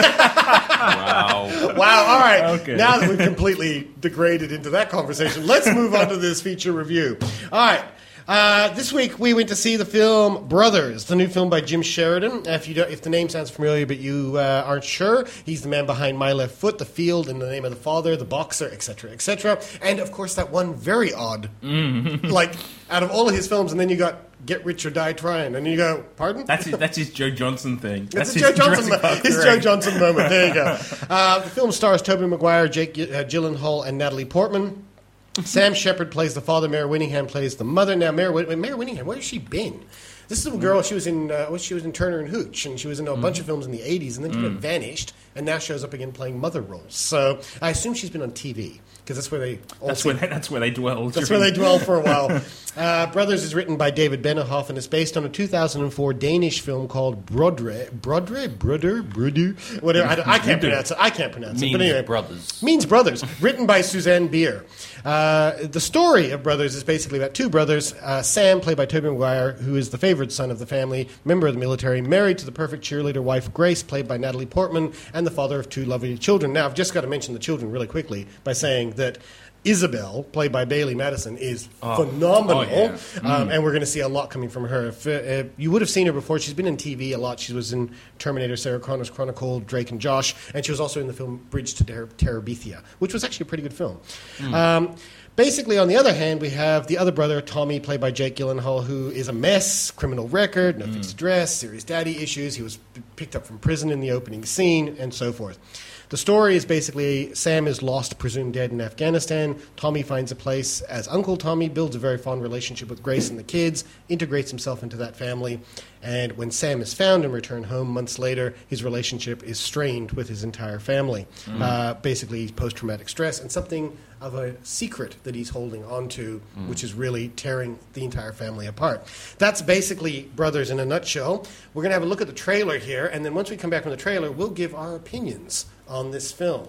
Wow. Wow, all right. Okay. Now that we've completely degraded into that conversation, let's move on to this feature review. All right. Uh, this week we went to see the film Brothers, the new film by Jim Sheridan. Uh, if you don't, if the name sounds familiar but you uh, aren't sure, he's the man behind My Left Foot, The Field, In the Name of the Father, The Boxer, et cetera, et cetera. And of course that one very odd, like out of all of his films, and then you got Get Rich or Die Trying, and you go, pardon? That's his, that's his Joe Johnson thing. That's That's his his Joe Johnson, Jurassic mo- Park his three. Joe Johnson moment. There you go. Uh, the film stars Tobey Maguire, Jake uh, Gyllenhaal, and Natalie Portman. Sam Shepard plays the father. Mare Winningham plays the mother. Now, Mare, Win- Mare Winningham, where has she been? This is a girl. She was in uh, well, she was in Turner and Hooch, and she was in a bunch of films in the eighties, and then kind of vanished, and now shows up again playing mother roles. So I assume she's been on T V because that's where they. All That's seem- where they, that's where they dwell. That's where they dwell for a while. Uh, Brothers is written by David Benehoff and is based on a two thousand four Danish film called Brodre. Brodre? Brudder? Brudu? Whatever. I, don't- I can't pronounce it. I can't pronounce Means it. But anyway. Brothers. Means Brothers. Written by Suzanne Bier. Uh, the story of Brothers is basically about two brothers. Uh, Sam, played by Tobey Maguire, who is the favorite son of the family, member of the military, married to the perfect cheerleader wife, Grace, played by Natalie Portman, and the father of two lovely children. Now, I've just got to mention the children really quickly by saying that Isabel, played by Bailey Madison, is phenomenal, Oh, yeah. um, and we're going to see a lot coming from her. If, uh, you would have seen her before. She's been in T V a lot. She was in Terminator, Sarah Connor's Chronicle, Drake and Josh, and she was also in the film Bridge to Ter- Terabithia, which was actually a pretty good film. Um, basically, on the other hand, we have the other brother, Tommy, played by Jake Gyllenhaal, who is a mess, criminal record, no fixed address, serious daddy issues. He was p- picked up from prison in the opening scene, and so forth. The story is basically Sam is lost, presumed dead in Afghanistan. Tommy finds a place as Uncle Tommy, builds a very fond relationship with Grace and the kids, integrates himself into that family. And when Sam is found and returned home months later, his relationship is strained with his entire family. Uh, basically, post-traumatic stress and something of a secret that he's holding onto, which is really tearing the entire family apart. That's basically Brothers in a nutshell. We're going to have a look at the trailer here, and then once we come back from the trailer, we'll give our opinions on this film.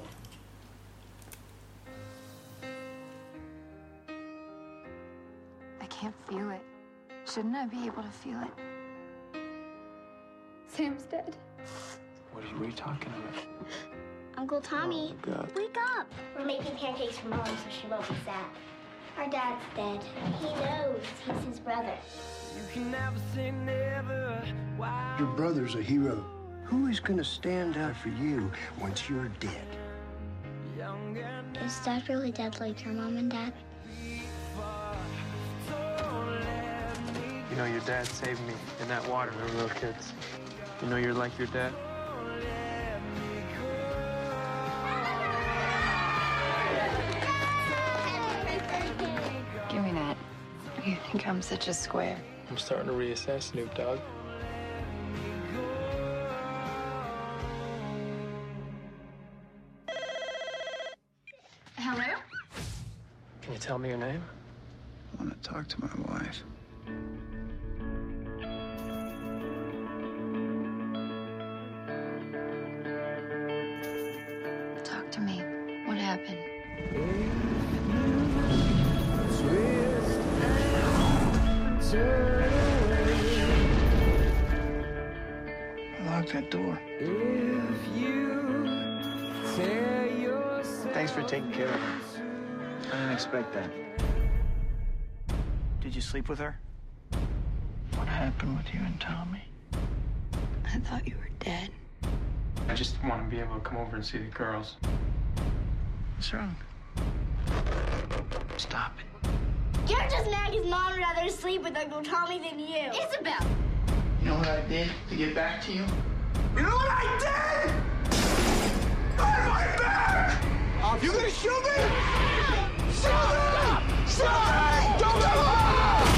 I can't feel it. Shouldn't I be able to feel it? Sam's dead. What are you, what are you talking about? Uncle Tommy, Oh, God. wake up. We're making pancakes for Mom so she won't be sad. Our dad's dead. He knows. He's his brother. Your brother's a hero. Who is going to stand up for you once you're dead? Is Dad really dead like your mom and Dad? You know, your dad saved me in that water when we were little kids. You know you're like your dad? Give me that. You think I'm such a square? I'm starting to reassess, Snoop Dogg. Hello? Can you tell me your name? I want to talk to my wife. Talk to me. What happened? unlock that door. Thanks for taking care of her. I didn't expect that. Did you sleep with her? What happened with you and Tommy? I thought you were dead. I just want to be able to come over and see the girls. What's wrong? Stop it. You're just mad because Mom would rather sleep with Uncle Tommy than you. Isabel! You know what I did to get back to you? You know what I did? On my back! You gonna shoot me? Shoot me! Shoot me! Don't let her!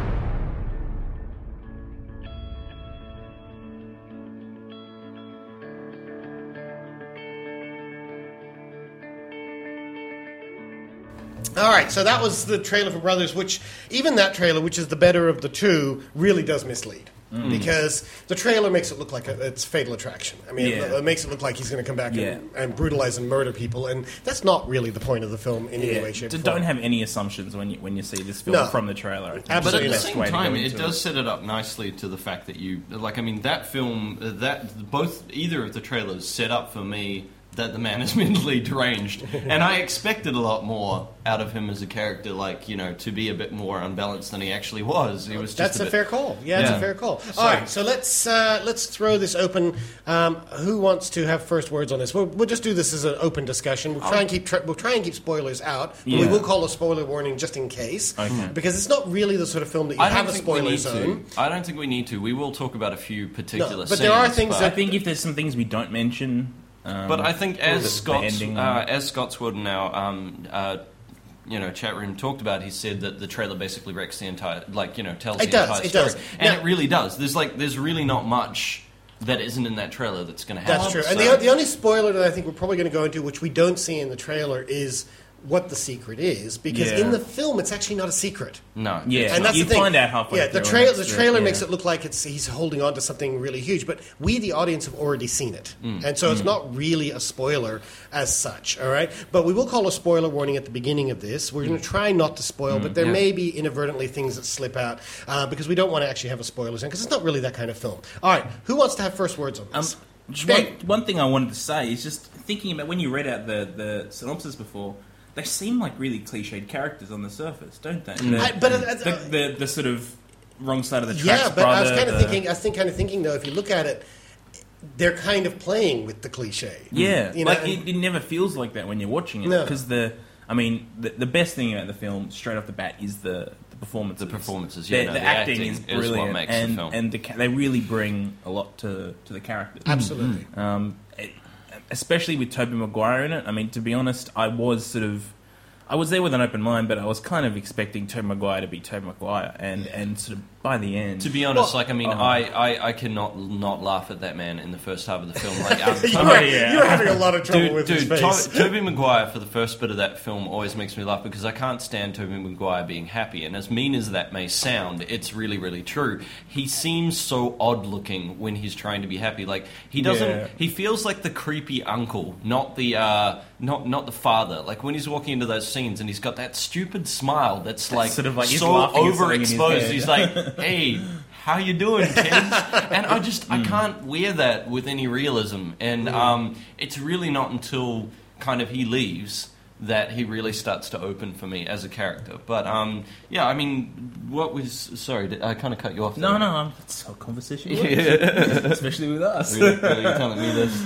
All right, so that was the trailer for Brothers, which even that trailer, which is the better of the two, really does mislead. Mm. Because the trailer makes it look like a, it's Fatal Attraction. I mean, yeah. it, it makes it look like he's going to come back yeah. and, and brutalize and murder people, and that's not really the point of the film in yeah. any way, shape, or Don't form. have any assumptions when you when you see this film no. from the trailer. I think. Absolutely. But at the same time, it does it. set it up nicely to the fact that you like. I mean, that film, that both either of the trailers set up for me that the man is mentally deranged, and I expected a lot more out of him as a character, like, you know, to be a bit more unbalanced than he actually was. He was just That's a, a, bit, fair call. Yeah, it's yeah. a fair call. So, All right, so let's uh, let's throw this open. Um, who wants to have first words on this? We'll, we'll just do this as an open discussion. We'll try and keep tra- we'll try and keep spoilers out. But yeah. we will call a spoiler warning just in case, okay. because it's not really the sort of film that you I don't have a think we spoiler need zone. to. I don't think we need to. We will talk about a few particular No, but scenes. there are things but that- I think if there's some things we don't mention. Um, But I think as the- Scott's, the ending- uh, as Scotswood in our um, uh, you know chat room talked about, he said that the trailer basically wrecks the entire, like, you know, tells It the does, entire it story, does. and Now- it really does. There's like there's really not much that isn't in that trailer that's going to happen. That's true. So- And the, the only spoiler that I think we're probably going to go into, which we don't see in the trailer, is what the secret is, because Yeah. in the film it's actually not a secret. No. Yeah, And that's you the thing. find out halfway Yeah, the, through tra- and the it's, uh, trailer yeah. makes it look like it's he's holding on to something really huge, but we, the audience, have already seen it, Mm. and so it's Mm. not really a spoiler as such. All right, but we will call a spoiler warning at the beginning of this. We're going to try not to spoil, Mm, but there yeah. may be inadvertently things that slip out uh, because we don't want to actually have a spoiler zone, because it's not really that kind of film. All right, who wants to have first words on this? Um, just one, one thing I wanted to say is just thinking about when you read out the, the synopsis before, they seem like really cliched characters on the surface, don't they? The, I- but, uh, uh, the, the, the sort of wrong side of the tracks Yeah, but brother, I was kind of the- thinking. I was think, kind of thinking though, if you look at it, they're kind of playing with the cliche. Yeah, you know, like and- it, it never feels like that when you're watching it No. because the, I mean, the, the best thing about the film straight off the bat is the the performances. The performances, The- yeah, no, the, the acting, acting is is brilliant, what makes the and film. and the, ca- they really bring a lot to to the characters. Absolutely. Um, it- especially with Tobey Maguire in it. I mean, to be honest, I was sort of. I was there with an open mind, but I was kind of expecting Tobey Maguire to be Tobey Maguire, and, and sort of by the end, To be honest, Well, like I mean, oh. I, I, I cannot not laugh at that man in the first half of the film. Like, um, You Toby- were- you were having a lot of trouble dude, with dude, his face. To- Tobey Maguire for the first bit of that film always makes me laugh because I can't stand Tobey Maguire being happy. And as mean as that may sound, it's really, really true. He seems so odd looking when he's trying to be happy. Like he doesn't. Yeah. He feels like the creepy uncle, not the uh, not not the father. Like when he's walking into those scenes and he's got that stupid smile that's like, Sort of like he's so laughing at something in his overexposed. head. He's like, hey. How you doing, kids? And I just I can't wear that with any realism. And um, it's really not until kind of he leaves that he really starts to open for me as a character. But um, yeah, I mean, what was sorry? Did I kind of cut you off there? No, no, um, that's how conversation works. Yeah. Especially with us. Really, really, you're telling me this?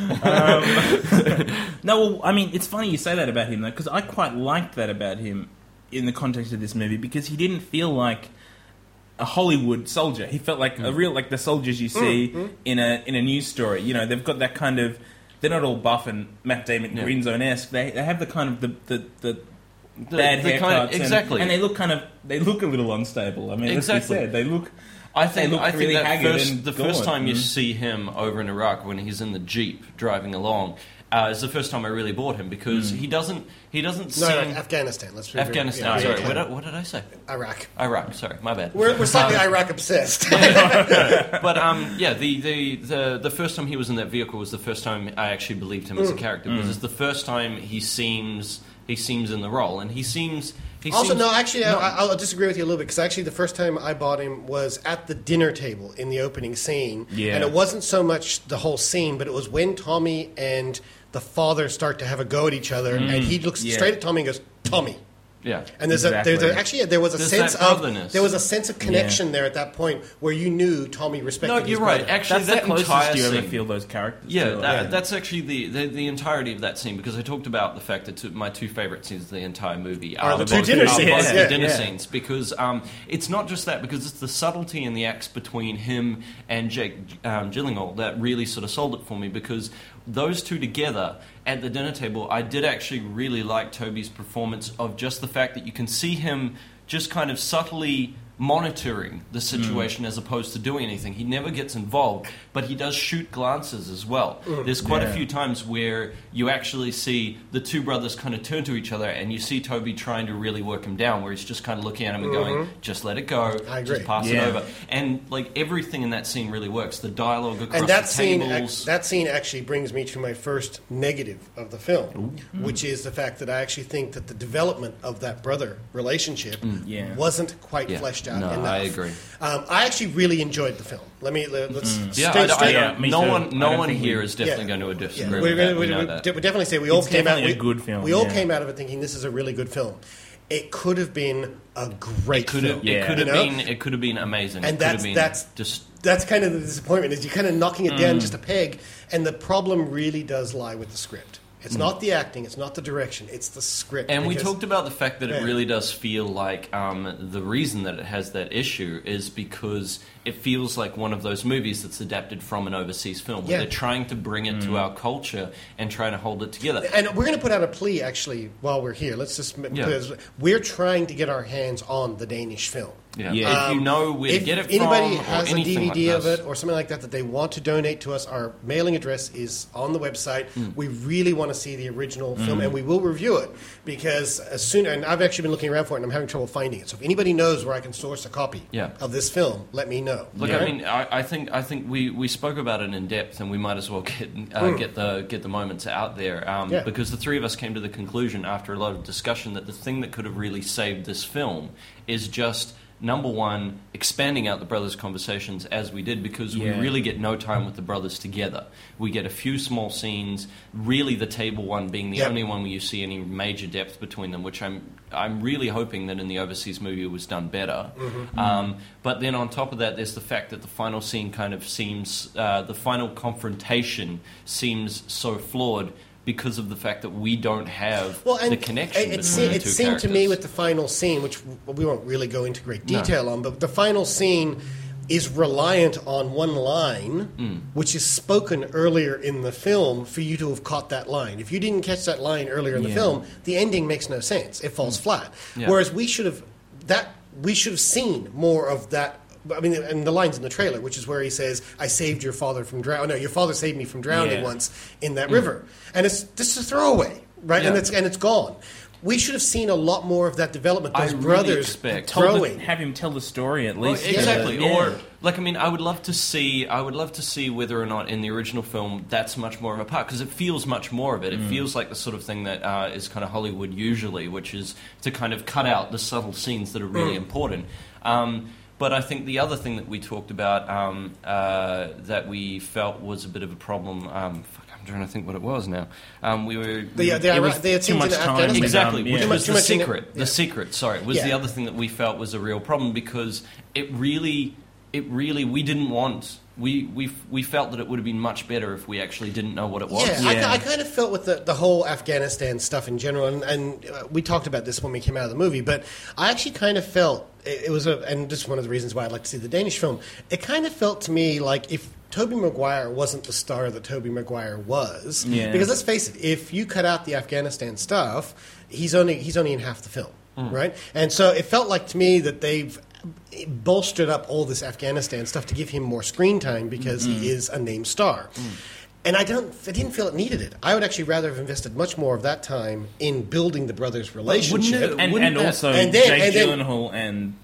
Um, no, well, I mean, it's funny you say that about him, though, because I quite liked that about him in the context of this movie, because he didn't feel like a Hollywood soldier. He felt like a real, like the soldiers you see Mm, mm. in a in a news story. You know, they've got that kind of. They're not all buff and Matt Damon Yeah. Green Zone-esque. They they have the kind of the the. the The- bad the haircuts kind of- and- exactly. and, they look kind of they look a little unstable. I mean, Exactly. let's be said, they look. I think they look I think really that haggard first, and the first gaunt. time you Mm. see him over in Iraq when he's in the Jeep driving along uh, is the first time I really bought him because Mm. he doesn't he doesn't No, seem no, Afghanistan. Let's be very- Afghanistan. yeah, sorry, yeah. what, did- what did I say? Iraq. Iraq. Sorry, my bad. We're, we're slightly Um, Iraq obsessed. but um, yeah, the, the, the, the first time he was in that vehicle was the first time I actually believed him as a Mm. character. Mm. Because it's the first time he seems he seems in the role, and he seems He also, seems- no, actually, no. I, I'll disagree with you a little bit because actually, the first time I bought him was at the dinner table in the opening scene, Yeah. and it wasn't so much the whole scene, but it was when Tommy and the father start to have a go at each other, Mm. and he looks Yeah. straight at Tommy and goes, "Tommy." Yeah, And there's a there's a, actually there was a There's sense that of brotherness. there was a sense of connection there at that point where you knew Tommy respected. No, his you're right. brother. Actually, That's that the closest entire you ever scene, feel those characters Yeah, to, that, yeah. that's actually the, the the entirety of that scene because I talked about the fact that two, my two favorite scenes of the entire movie Are are the both- two dinner are scenes. both the Yeah, dinner yeah. scenes because um, it's not just that because it's the subtlety in the acts between him and Jake um, Gyllenhaal that really sort of sold it for me because those two together at the dinner table, I did actually really like Toby's performance of just the fact that you can see him just kind of subtly monitoring the situation as opposed to doing anything. He never gets involved, but he does shoot glances as well. Mm. There's quite Yeah. a few times where you actually see the two brothers kind of turn to each other and you see Toby trying to really work him down where he's just kind of looking at him and going, Mhm. just let it go, I agree. just pass Yeah. it over. And like everything in that scene really works. The dialogue across And that the scene, tables. ac- that scene actually brings me to my first negative of the film, which is the fact that I actually think that the development of that brother relationship Yeah. wasn't quite Yeah. fleshed out No, enough. I agree. Um, I actually really enjoyed the film. Let me let, let's yeah, stay I, I, straight. Yeah, me no too. one, I no don't one think here we- is definitely Yeah. going to Yeah, disagree we're with gonna, that. We we, know we, that. we definitely say we all It's came out. definitely a we, good film, We all yeah. came out of it thinking this is a really good film. It could have been a great It could film. have, Yeah. it could have you know? been, it could have been amazing. And it could have that's been that's just that's kind of the disappointment is you're kind of knocking it down just a peg, and the problem really does lie with the script. It's not the acting, it's not the direction, it's the script. And we because- talked about the fact that it Yeah. really does feel like um, the reason that it has that issue is because it feels like one of those movies that's adapted from an overseas film. Where Yeah. they're trying to bring it to our culture and trying to hold it together. And we're going to put out a plea, actually, while we're here. Let's just Yeah. because we're trying to get our hands on the Danish film. Yeah. Yeah. If you know where to if get it anybody from, has or a anything D V D like of this. it or something like that that they want to donate to us, our mailing address is on the website. Hmm. We really want to see the original film, and we will review it because as soon and I've actually been looking around for it, and I'm having trouble finding it. So if anybody knows where I can source a copy Yeah. of this film, let me know. Look, Yeah? I mean, I, I think I think we, we spoke about it in depth, and we might as well get uh, Mm. get the get the moments out there um, Yeah. because the three of us came to the conclusion after a lot of discussion that the thing that could have really saved this film is just. Number one, expanding out the brothers' conversations as we did because Yeah. we really get no time with the brothers together. We get a few small scenes, really the table one being the Yep. only one where you see any major depth between them, which I'm I'm really hoping that in the overseas movie it was done better. Mm-hmm. Um, but then on top of that, there's the fact that the final scene kind of seems, uh, the final confrontation seems so flawed because of the fact that we don't have Well, and the connection it, between it, se- the it two seemed characters. to me with the final scene, which we won't really go into great No. detail on, but the final scene is reliant on one line, Mm. which is spoken earlier in the film for you to have caught that line. If you didn't catch that line earlier in the Yeah. film, the ending makes no sense. It falls flat. Yeah. Whereas we should have that we should have seen more of that. I mean, and the lines in the trailer, which is where he says, "I saved your father from drowning." No, your father saved me from drowning Yeah. once in that river, and it's this is a throwaway, right? And Yeah. it's and it's gone. We should have seen a lot more of that development. I Those really brothers expect- Told the- growing. have him tell the story at Well, least. exactly. Yeah. Or like I mean, I would love to see. I would love to see whether or not in the original film that's much more of a part because it feels much more of it. It Mm. feels like the sort of thing that uh, is kind of Hollywood usually, which is to kind of cut out the subtle scenes that are really Mm. important. Um, But I think the other thing that we talked about um, uh, that we felt was a bit of a problem. Um, fuck, I'm trying to think what it was now. Um, we were The, uh, the, It Ira- was the too scenes much in time. Afghanistan. Exactly, Um, yeah. which Too was much- too the much in it. secret. Yeah. The secret, sorry, was the Yeah. other thing that we felt was a real problem because it really, it really, we didn't want. We we we felt that it would have been much better if we actually didn't know what it was. Yeah, I, ki- I kind of felt with the, the whole Afghanistan stuff in general, and, and uh, we talked about this when we came out of the movie, but I actually kind of felt it, it was a, and this is one of the reasons why I'd like to see the Danish film. It kind of felt to me like if Tobey Maguire wasn't the star that Tobey Maguire was, Yeah. because let's face it, if you cut out the Afghanistan stuff, he's only he's only in half the film, right? And so it felt like to me that they've bolstered up all this Afghanistan stuff to give him more screen time because he is a named star. And I don't, I didn't feel it needed it. I would actually rather have invested much more of that time in building the brothers' relationship. it- and, Wouldn't and that- also and then- Jake and then- Gyllenhaal and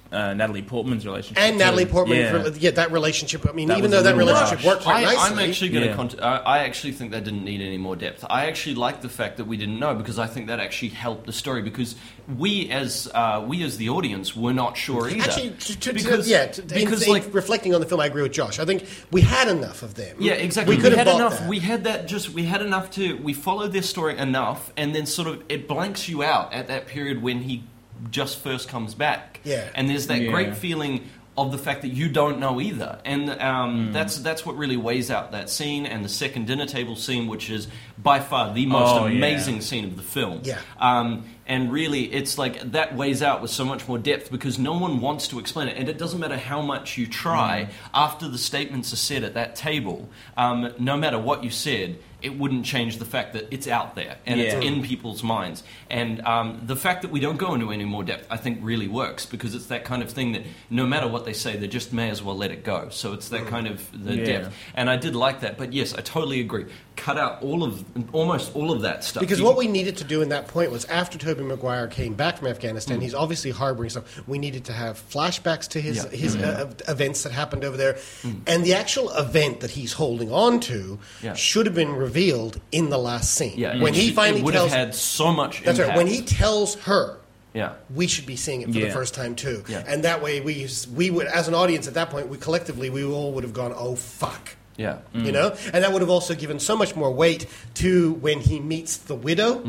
uh, Natalie Portman's relationship. And too. Natalie Portman, Yeah. for, yeah, that relationship. I mean, That even was though a that little relationship harsh. worked quite I, nicely. I'm actually going to. Yeah. Cont- I, I actually think that didn't need any more depth. I actually like the fact that we didn't know because I think that actually helped the story because we as uh, we as the audience were not sure either. Actually, to, to, because, to, yeah, to, because in, like in reflecting on the film, I agree with Josh. I think we had enough of them. yeah, exactly. We We, could have had bought enough. that. We had that. Just we had enough to. We followed their story enough, and then sort of it blanks you out at that period when he just first comes back. Yeah. And there's that Yeah. great feeling of the fact that you don't know either, and um, that's that's what really weighs out that scene and the second dinner table scene, which is by far the most Oh, yeah. amazing scene of the film. Yeah. Um, and really, it's like that weighs out with so much more depth because no one wants to explain it, and it doesn't matter how much you try. Mm. After the statements are said at that table, um, no matter what you said, it wouldn't change the fact that it's out there and Yeah. it's in people's minds. And um, the fact that we don't go into any more depth, I think, really works because it's that kind of thing that no matter what they say, they just may as well let it go. So it's that kind of the Yeah. depth. And I did like that. But yes, I totally agree. Cut out all of, almost all of that stuff. Because You- what we needed to do in that point was after Tobey Maguire came back from Afghanistan, Mm. he's obviously harboring stuff. We needed to have flashbacks to his Yeah. his Mm. uh, events that happened over there, and the actual event that he's holding on to Yeah. should have been revealed in the last scene. Yeah, when it he should- finally it would tells, have had so much that's impact. right. When he tells her. Yeah. We should be seeing it for the Yeah. first time too, Yeah. and that way we we would, as an audience at that point, we collectively we all would have gone, "Oh fuck." Yeah. You know, and that would have also given so much more weight to when he meets the widow.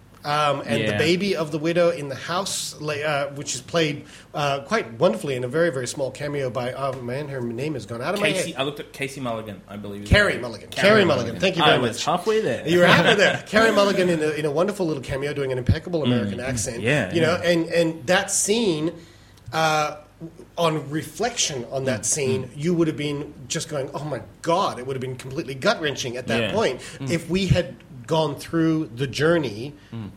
Um, and the Yeah. baby of the widow in the house, like, uh, which is played uh, quite wonderfully in a very, very small cameo by, oh man, her name has gone out of my Casey, head. I looked at Casey Mulligan, I believe. Carrie Mulligan. Carrie Mulligan. Thank you very I was much. halfway there. You were halfway there. Carrie Mulligan in a, in a wonderful little cameo doing an impeccable American accent. Yeah, You know, yeah. and, and that scene, uh, on reflection on that scene, you would have been just going, oh my God, it would have been completely gut-wrenching at that Yeah. point if we had gone through the journey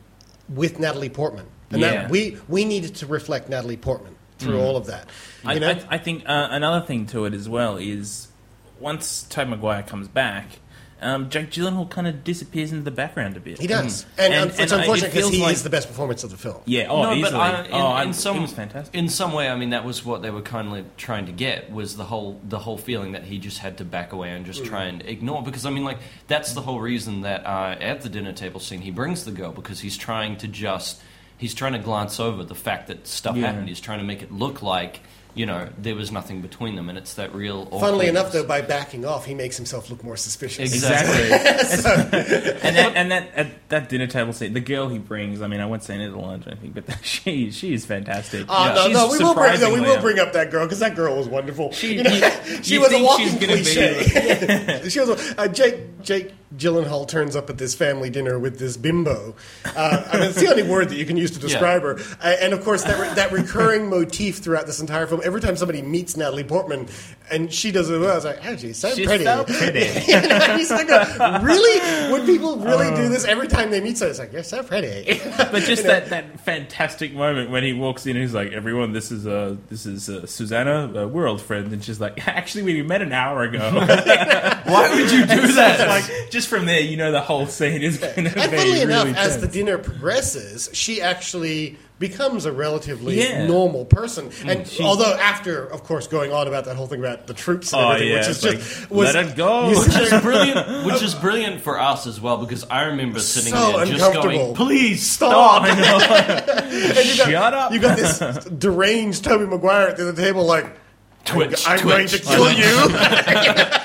with Natalie Portman. And Yeah. that we, we needed to reflect Natalie Portman through all of that. I, You know? I, I think uh, another thing to it as well is once Tobey Maguire comes back, um, Jake Gyllenhaal kind of disappears into the background a bit. he does. And, And- um, it's and I- unfortunate it because feels he like- is the best performance of the film. Yeah, oh, no, easily. but I, in, oh, I, in some it was fantastic. in some way, I mean, that was what they were kind of trying to get was the whole the whole feeling that he just had to back away and just try and ignore. Because I mean, like that's the whole reason that uh, at the dinner table scene he brings the girl because he's trying to just he's trying to glance over the fact that stuff Yeah. happened. He's trying to make it look like you know there was nothing between them, and it's that real. Funnily enough, awkwardness. though, by backing off, he makes himself look more suspicious. Exactly. and that, and that at that dinner table scene, the girl he brings, I mean, I won't say any of the lines or anything, but she she is fantastic. Oh, Yeah. no, She's no, we will, bring, no, we surprisingly will out. bring up that girl because that girl was wonderful. She- You know, you- she you was a think walking she's gonna be cliche. she was a, uh, Jake Jake Gyllenhaal turns up at this family dinner with this bimbo. Uh, I mean, it's the only word that you can use to describe her. Uh, and of course, that re- that recurring motif throughout this entire film. Every time somebody meets Natalie Portman, and she does it well, I was like, "Oh, she's so She's pretty." so pretty. You know, he's like, a, really? Would people really do this every time they meet someone? It's like, "You're so pretty." But just You know? that, that fantastic moment when he walks in and he's like, "Everyone, this is uh, this is uh, Susanna. Uh, we're old friends," and she's like, "Actually, we met an hour ago." Why would you do that? Like, just from there, you know, the whole scene is going to be And funnily enough, really as the tense. dinner progresses, she actually becomes a relatively Yeah. normal person. And she's- although after, of course, going on about that whole thing about the troops and Oh, everything, yeah, which is it's just like, was, let it go. you Which sit is there- brilliant. Which is brilliant for us as well because I remember sitting So there just uncomfortable. going, "Please Stop. stop!" And you got, Shut up. You got this deranged Tobey Maguire at the other table, like, Twitch, I'm, I'm going to twitch. kill you.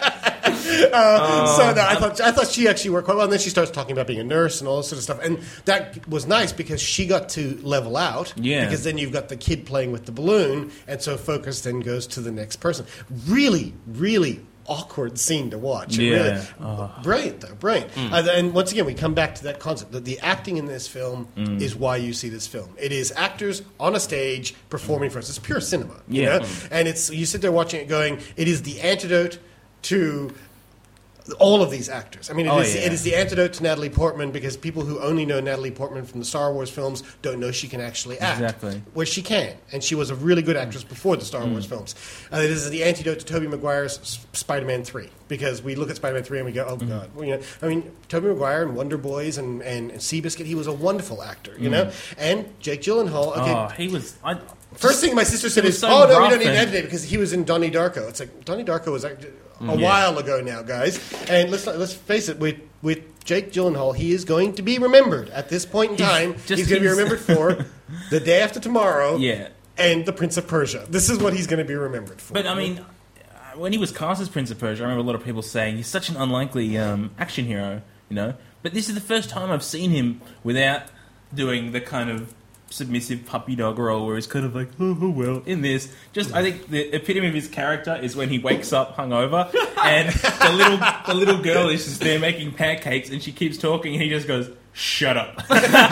Uh, so no, I thought I thought she actually worked quite well. And then she starts talking about being a nurse and all this sort of stuff, and that was nice because she got to level out. Yeah. Because then you've got the kid playing with the balloon, and so focus then goes to the next person. Really, really awkward scene to watch. It Yeah. really- Oh. brilliant though, brilliant. Mm. Uh, and once again, we come back to that concept that the acting in this film Mm. is why you see this film. It is actors on a stage performing for us. It's pure cinema. You Yeah. know? And it's you sit there watching it, going, it is the antidote to all of these actors. I mean, it, Oh, is, yeah. it is the antidote to Natalie Portman because people who only know Natalie Portman from the Star Wars films don't know she can actually act. Exactly. Where she can. And she was a really good actress before the Star Mm. Wars films. Uh, this is the antidote to Tobey Maguire's S- Spider-Man three. Because we look at Spider-Man three and we go, oh, Mm. God. Well, you know, I mean, Tobey Maguire and Wonder Boys and, and, and Seabiscuit, he was a wonderful actor, you Mm. know? And Jake Gyllenhaal, okay. Oh, he was. I, First thing my sister said He was is, so "Oh no, we rough don't need to and- edit it because he was in Donnie Darko." It's like Donnie Darko was like a Mm. while ago now, guys. And let's let's face it, with with Jake Gyllenhaal, he is going to be remembered at this point in He's time. just He's going to be his- remembered for The Day After Tomorrow, Yeah. and The Prince of Persia. This is what he's going to be remembered for. But I mean, uh, when he was cast as Prince of Persia, I remember a lot of people saying he's such an unlikely um, action hero, you know. But this is the first time I've seen him without doing the kind of submissive puppy dog role where he's kind of like, oh, oh well. In this, just I think the epitome of his character is when he wakes up hungover and the little the little girl is just there making pancakes and she keeps talking and he just goes, "Shut up."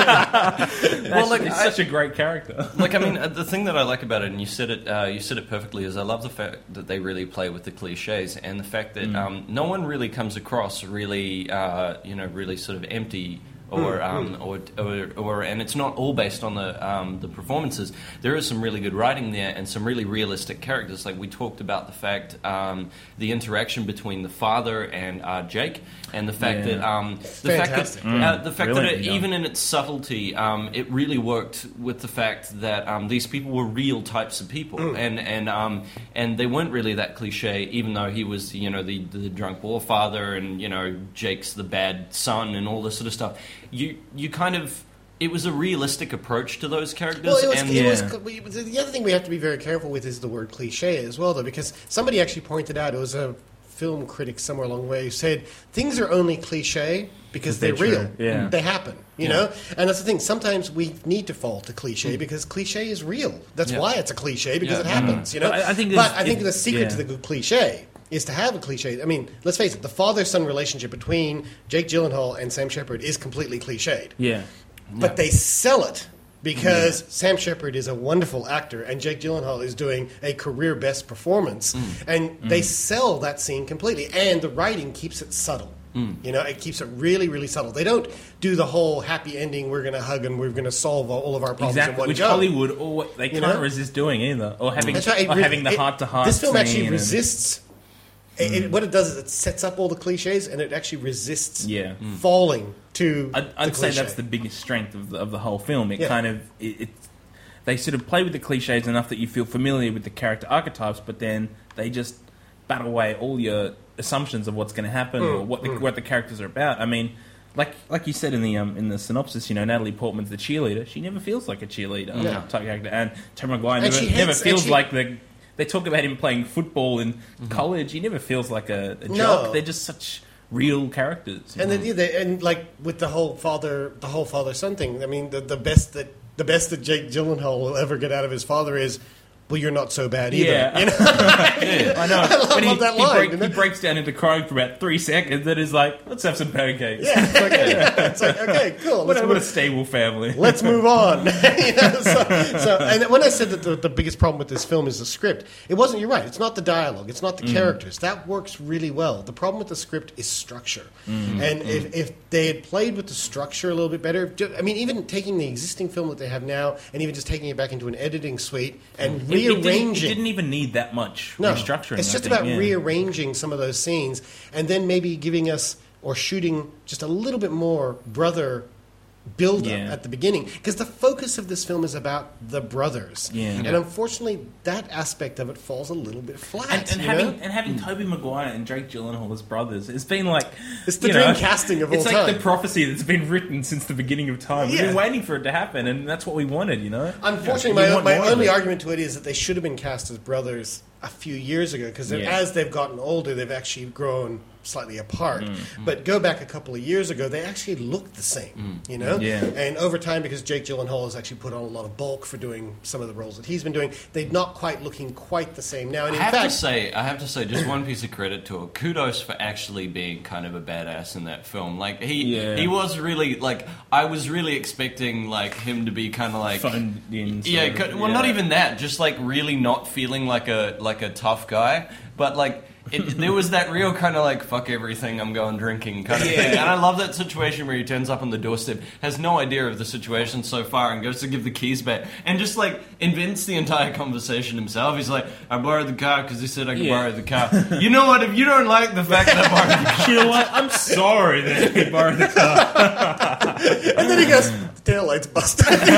well, like, it's I- such a great character. Like, I mean, uh, the thing that I like about it, and you said it, uh, you said it perfectly, is I love the fact that they really play with the cliches, and the fact that Mm. um, no one really comes across really, uh, you know, really sort of empty. Or, Mm, um, or, or, or, and it's not all based on the um, the performances. There is some really good writing there, and some really realistic characters. Like we talked about the fact, um, the interaction between the father and uh, Jake, and the fact Yeah. that um, the Fantastic. fact that uh, Mm. the fact that it, Brilliantly done. even in its subtlety, um, it really worked with the fact that um, these people were real types of people, Mm. and and um, and they weren't really that cliche. Even though he was, you know, the the drunk war father, and you know, Jake's the bad son, and all this sort of stuff. You you kind of it was a realistic approach to those characters. Well, it was, and it was, Yeah. we- the other thing we have to be very careful with is the word cliche as well, though, because somebody actually pointed out, it was a film critic somewhere along the way who said, things are only cliche because they're, They're real. true, yeah. They happen, you Yeah. know? And that's the thing. Sometimes we need to fall to cliche because cliche is real. That's Yeah. why it's a cliche, because Yeah. it happens, you know? But I- I think but there's- I think it- the secret yeah. to the good cliche is to have a cliche. I mean, let's face it, the father-son relationship between Jake Gyllenhaal and Sam Shepard is completely cliched. Yeah. But they sell it because Sam Shepard is a wonderful actor and Jake Gyllenhaal is doing a career best performance, and they sell that scene completely. And the writing keeps it subtle. You know, it keeps it really, really subtle. They don't do the whole happy ending. We're going to hug and we're going to solve all of our problems in Exactly, one which go. Hollywood or they You can't know? resist doing either, or having That's right. It or re- having the it- heart to heart. This film actually scene and- resists. It, it- what it does is it sets up all the cliches and it actually resists Yeah. falling to. I'd, the I'd say cliche. that's the biggest strength of the, of the whole film. It Yeah. kind of it, it they sort of play with the cliches enough that you feel familiar with the character archetypes, but then they just bat away all your assumptions of what's going to happen or what the, what the characters are about. I mean, like like you said in the um, in the synopsis, you know, Natalie Portman's the cheerleader. She never feels like a cheerleader Yeah. type character, and Tom Maguire And never, she hates- never and feels she- like the. They talk about him playing football in college. He never feels like a, a No. jock. They're just such real characters. you And know? then, yeah, they, and like with the whole father, the whole father son thing. I mean, the, the best that the best that Jake Gyllenhaal will ever get out of his father is, "Well, you're not so bad either." Yeah. You know? I know. I love, When he, love that he, line. break- you know? he breaks down into crying for about three seconds, then is like, "Let's have some pancakes." Yeah. It's like, yeah. It's like, okay, cool. What, Let's a, what a move, stable family. let's move on. You know, so, so, and when I said that the, the biggest problem with this film is the script, it wasn't. You're right. It's not the dialogue. It's not the Mm. characters. That works really well. The problem with the script is structure. Mm. And if, if they had played with the structure a little bit better, ju- I mean, even taking the existing film that they have now, and even just taking it back into an editing suite and It- it didn't- rearranging. It didn't even need that much No, restructuring. it's I just think, about yeah. rearranging some of those scenes and then maybe giving us or shooting just a little bit more brother build up Yeah. at the beginning, because the focus of this film is about the brothers. Yeah. And Yeah. unfortunately, that aspect of it falls a little bit flat. And, and you having know? and having Tobey Maguire and Jake Gyllenhaal as brothers, it's been like It's the you dream know, casting of it's all like time. the prophecy that's been written since the beginning of time. We've Yeah. been waiting for it to happen, and that's what we wanted. You know. Unfortunately, Yeah, we my, want my more of only it. argument to it is that they should have been cast as brothers a few years ago, because Yeah. as they've gotten older, they've actually grown slightly apart. Mm, But go back a couple of years ago, they actually looked the same, you know? Yeah. And over time, because Jake Gyllenhaal has actually put on a lot of bulk for doing some of the roles that he's been doing, they're not quite looking quite the same now. And I in have fact, to say, I have to say, just one piece of credit to her. Kudos for actually being kind of a badass in that film. Like he, Yeah. he was really like. I was really expecting like him to be kind of like. Phoned in, sort Yeah, of, co- well, not yeah. even that. Just like really not feeling like a like a tough guy, but like. it, there was that real kind of like fuck everything, I'm going drinking kind of Yeah. thing. And I love that situation where he turns up on the doorstep, has no idea of the situation so far, and goes to give the keys back, and just like invents the entire conversation himself. He's like, I borrowed the car because he said I could Yeah. borrow the car. You know what? If you don't like the fact that I borrowed the car, You know what? I'm sorry that he borrowed the car. And then he goes, the taillight's busted. you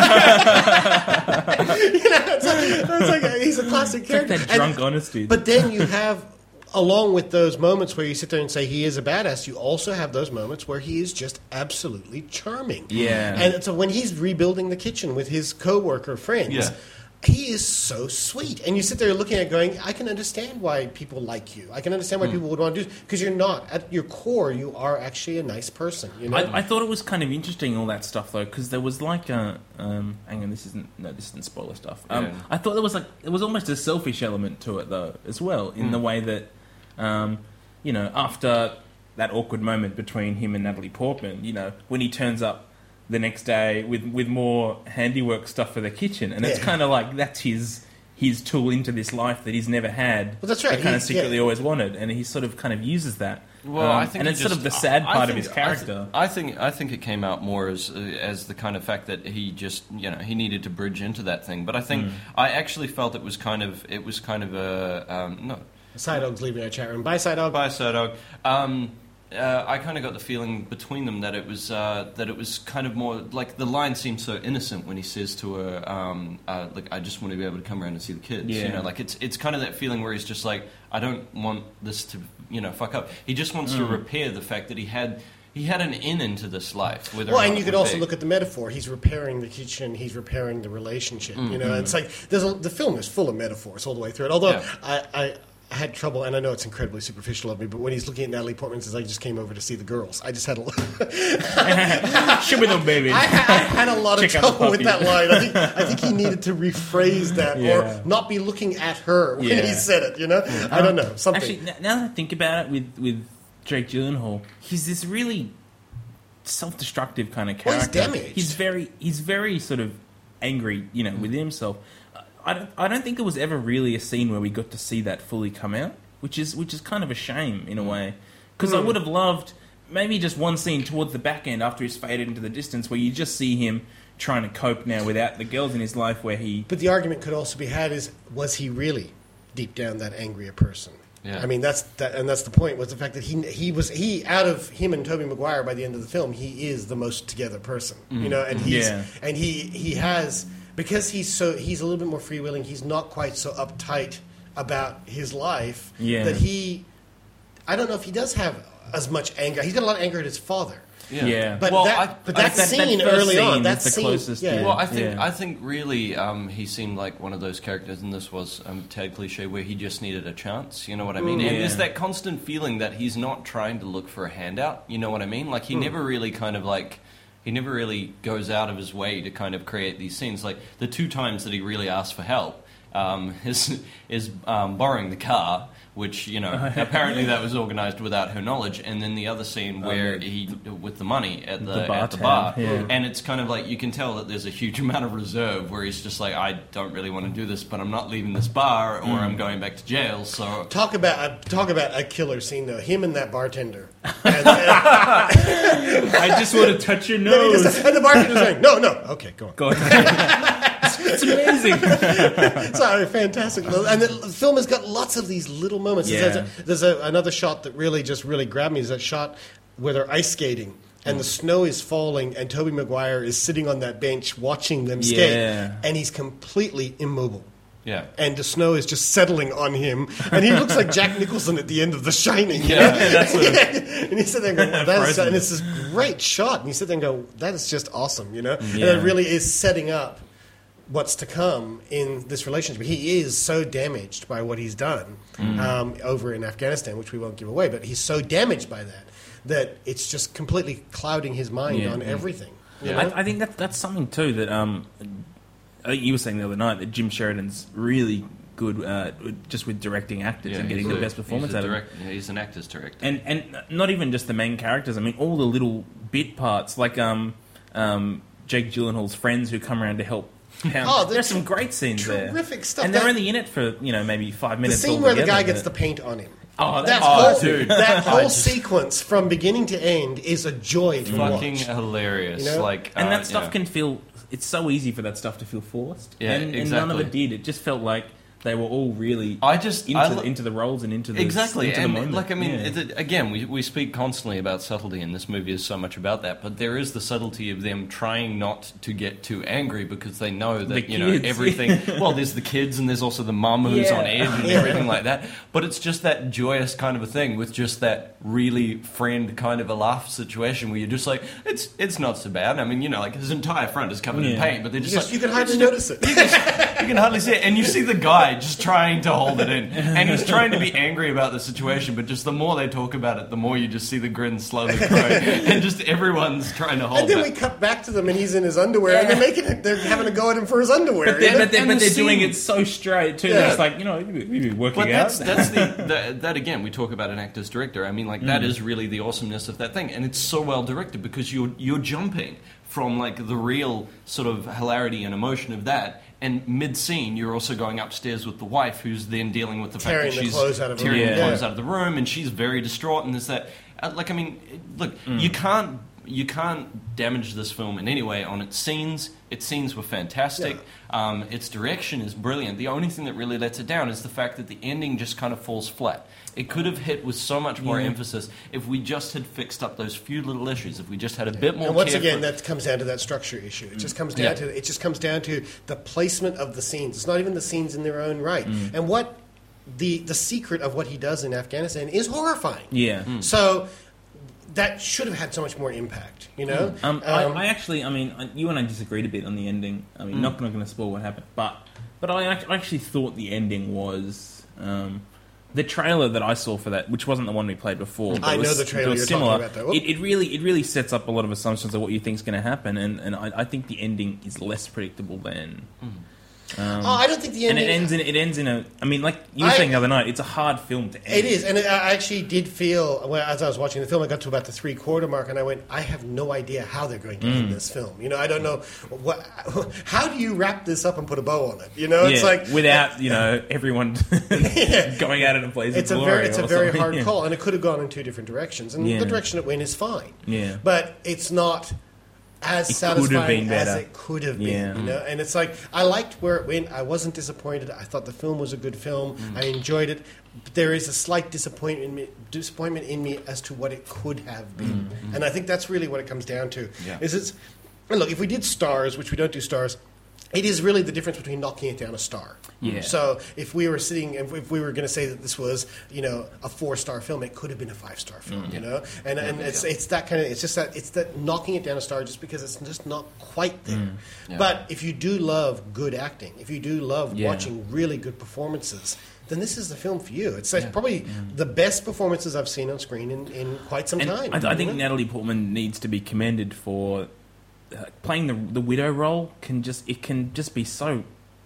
know, it's like, it's like he's a classic It's like character. that drunk And- honesty. But then you have, along with those moments where you sit there and say he is a badass, you also have those moments where he is just absolutely charming. Yeah. And so when he's rebuilding the kitchen with his coworker friends, Yeah. he is so sweet. And you sit there looking at it going, I can understand why people like you. I can understand why Mm. people would want to do this. Because you're not. At your core, you are actually a nice person. You know? I, I thought it was kind of interesting, all that stuff, though, because there was like a... Um, hang on, this isn't... No, this isn't spoiler stuff. Um, Yeah. I thought there was like... There was almost a selfish element to it, though, as well, in Mm. the way that, um, you know, after that awkward moment between him and Natalie Portman, you know, when he turns up the next day with, with more handiwork stuff for the kitchen, and it's Yeah. kind of like that's his... his tool into this life that he's never had. Well, that's right. That kind of He- secretly yeah. always wanted, and he sort of kind of uses that. Well, Um, I think and he it's sort just- of the sad I- I part of think- his character. I, th- I think I think it came out more as uh, as the kind of fact that he just you know he needed to bridge into that thing. But I think Mm. I actually felt it was kind of it was kind of a um, no. Side Dog's leaving our chat room. Bye, Side Dog. Bye, Side Dog. Um, uh, I kind of got the feeling between them that it was uh, that it was kind of more like the line seemed so innocent when he says to her, um, uh, "Like I just want to be able to come around and see the kids." Yeah. You know, like it's it's kind of that feeling where he's just like, "I don't want this to you know fuck up." He just wants to Mm. repair the fact that he had he had an in into this life. Whether Well, or and not you it could would also be. look at the metaphor. He's repairing the kitchen. He's repairing the relationship. You know, Mm. it's like there's a, the film is full of metaphors all the way through it. Although Yeah. I, I, I had trouble, and I know it's incredibly superficial of me, but when he's looking at Natalie Portman, he says, "I just came over to see the girls." I just had a Show me them, baby. I, I had a lot of Check out the trouble with that puppy. line. I think I think he needed to rephrase that Yeah. or not be looking at her when Yeah. he said it. You know, I don't know something. Actually, n- now that I think about it, with with Jake Gyllenhaal, he's this really self-destructive kind of Well, he's character. damaged. He's very, he's very sort of angry, you know, within himself. I don't, I don't think there was ever really a scene where we got to see that fully come out, which is which is kind of a shame in a way, because I Mm. would have loved maybe just one scene towards the back end after he's faded into the distance where you just see him trying to cope now without the girls in his life, where he. But the argument could also be had: is was he really deep down that angry a person? Yeah. I mean, that's that, and that's the point. Was the fact that he he was he out of him and Tobey Maguire by the end of the film, he is the most together person. Mm. You know, and he's Yeah. and he he has because he's so he's a little bit more freewheeling. He's not quite so uptight about his life. Yeah. That he, I don't know if he does have as much anger. He's got a lot of anger at his father. Yeah. Yeah. But Well, that, I- but I that think that- that scene first early on, scene that is the scene, closest yeah. to- Well, I think Yeah. I think really um, he seemed like one of those characters, and this was um, tad cliche, where he just needed a chance. You know what I mean? Mm. And Yeah. there's that constant feeling that he's not trying to look for a handout. You know what I mean? Like he Mm. never really kind of like he never really goes out of his way to kind of create these scenes. Like the two times that he really asks for help um, is is um, borrowing the car. Which, you know, apparently that was organised without her knowledge. And then the other scene where Um, he, with the money at the, the bar at the tab, bar. yeah. And it's kind of like, you can tell that there's a huge amount of reserve where he's just like, I don't really want to do this, but I'm not leaving this bar or Mm. I'm going back to jail, so... Talk about uh, talk about a killer scene though. Him and that bartender. And, I just want to touch your and, he nose. just- and the bartender's saying, "No, no, okay, go on." Go ahead. It's amazing. Sorry, fantastic. And the film has got lots of these little moments. Yeah. There's, a, there's a, another shot that really just really grabbed me. Is that shot where they're ice skating and the snow is falling and Tobey Maguire is sitting on that bench watching them skate, Yeah. and he's completely immobile. Yeah. And the snow is just settling on him, and he looks like Jack Nicholson at the end of The Shining. You Yeah, know? that's what and you sit there and go, well, that is, Frozen. and it's this great shot, and you sit there and go, that is just awesome, you know? And Yeah. it really is setting up what's to come in this relationship. He is so damaged by what he's done Mm. um, over in Afghanistan, which we won't give away, but he's so damaged by that that it's just completely clouding his mind Yeah. on everything. you know? I, I think that that's something too that um, I think you were saying the other night that Jim Sheridan's really good uh, just with directing actors Yeah, and getting he's the a- best performance he's a out of them. direct, yeah, he's an actor's director. And and not even just the main characters. I mean, all the little bit parts, like um, um, Jake Gyllenhaal's friends who come around to help. Pound. Oh, there's there's some great scenes there. terrific stuff. and they're That- only in it for you know maybe five The minutes. scene where the guy altogether, gets the but- paint on him. Oh, that that's whole, oh, dude. that I whole just- sequence from beginning to end is a joy to Fucking watch. hilarious. You know? Like, and uh, that stuff yeah. can feel. It's so easy for that stuff to feel forced. Yeah, and, and none of exactly. it did. It just felt like they were all really I just into, I lo- into the roles and into the exactly. into and the moment. like I mean, Yeah. it, again, we we speak constantly about subtlety, and this movie is so much about that. But there is the subtlety of them trying not to get too angry because they know that The you know kids. everything. Well, there's the kids, and there's also the mum who's Yeah. on edge and everything like that. But it's just that joyous kind of a thing with just that really friend kind of a laugh situation where you're just like, it's it's not so bad. I mean, you know, like his entire front is covered in Yeah. paint, but they're just You, like you can hardly it's notice it. you can, you can hardly see it, and you see the guy just trying to hold it in, and he's trying to be angry about the situation, but just the more they talk about it, the more you just see the grin slowly grow, and just everyone's trying to hold And then that. we cut back to them, and he's in his underwear, and they're making it, they're having a go at him for his underwear. But they're, you know? but they're, And but the they're doing scene- it so straight too. Yeah. They're just like, you know, we've been working But that's out. that's the, the that again. We talk about an actor's director. I mean, like that Mm. is really the awesomeness of that thing, and it's so well directed because you're you're jumping from like the real sort of hilarity and emotion of that, and mid scene you're also going upstairs with the wife, who's then dealing with the Tearing fact that the she's clothes out of the tearing room. the Yeah. clothes out of the room, and she's very distraught, and there's that. Uh, like I mean, it- look, Mm. you can't. You can't damage this film in any way on its scenes. Its scenes were fantastic. Um, its direction is brilliant. The only thing that really lets it down is the fact that the ending just kind of falls flat. It could have hit with so much more Yeah. emphasis if we just had fixed up those few little issues. If we just had a bit more. And once care again, for- that comes down to that structure issue. It just comes down Yeah. to it just comes down to the placement of the scenes. It's not even the scenes in their own right. Mm. And what the the secret of what he does in Afghanistan is horrifying. Yeah. So that should have had so much more impact. You know. Um, I, I actually, I mean, I- you and I disagreed a bit on the ending. I mean, Mm. not, not going to spoil what happened, but but I act- I actually thought the ending was um, the trailer that I saw for that, which wasn't the one we played before. but I it was, know the trailer it was you're similar. talking about, though. It, it really it really sets up a lot of assumptions of what you think is going to happen, and, and I, I think the ending is less predictable than. Um, Oh, I don't think the and ending- it ends in it ends in a. I mean, like you were I- saying the other night, it's a hard film to end. It is, and I actually did feel, well, as I was watching the film, I got to about the three-quarter mark, and I went, I have no idea how they're going to end Mm. this film. You know, I don't know, what, how do you wrap this up and put a bow on it? You know, it's Yeah, like... without you know everyone going out in a blaze It's of a glory very, it's a or very something, hard yeah. call, and it could have gone in two different directions, and Yeah. the direction it went is fine. Yeah. But it's not as It could have satisfying been as better. it could have been. Yeah. You know, and it's like I liked where it went. I wasn't disappointed. I thought the film was a good film. Mm. I enjoyed it. But there is a slight disappointment in me, disappointment in me as to what it could have been, Mm. and I think that's really what it comes down to. Yeah. Is it's and look, if we did stars, which we don't do stars. It is really the difference between knocking it down a star. Yeah. So if we were sitting, if, if we were going to say that this was, you know, a four-star film, it could have been a five-star film. Mm. You know, and and it's it's that kind of it's just that it's that knocking it down a star just because it's just not quite there. Mm. Yeah. But if you do love good acting, if you do love Yeah. watching really good performances, then this is the film for you. It's like probably the best performances I've seen on screen in, in quite some And time. I, I think you know? Natalie Portman needs to be commended for uh, playing the the widow role. Can just it can just be so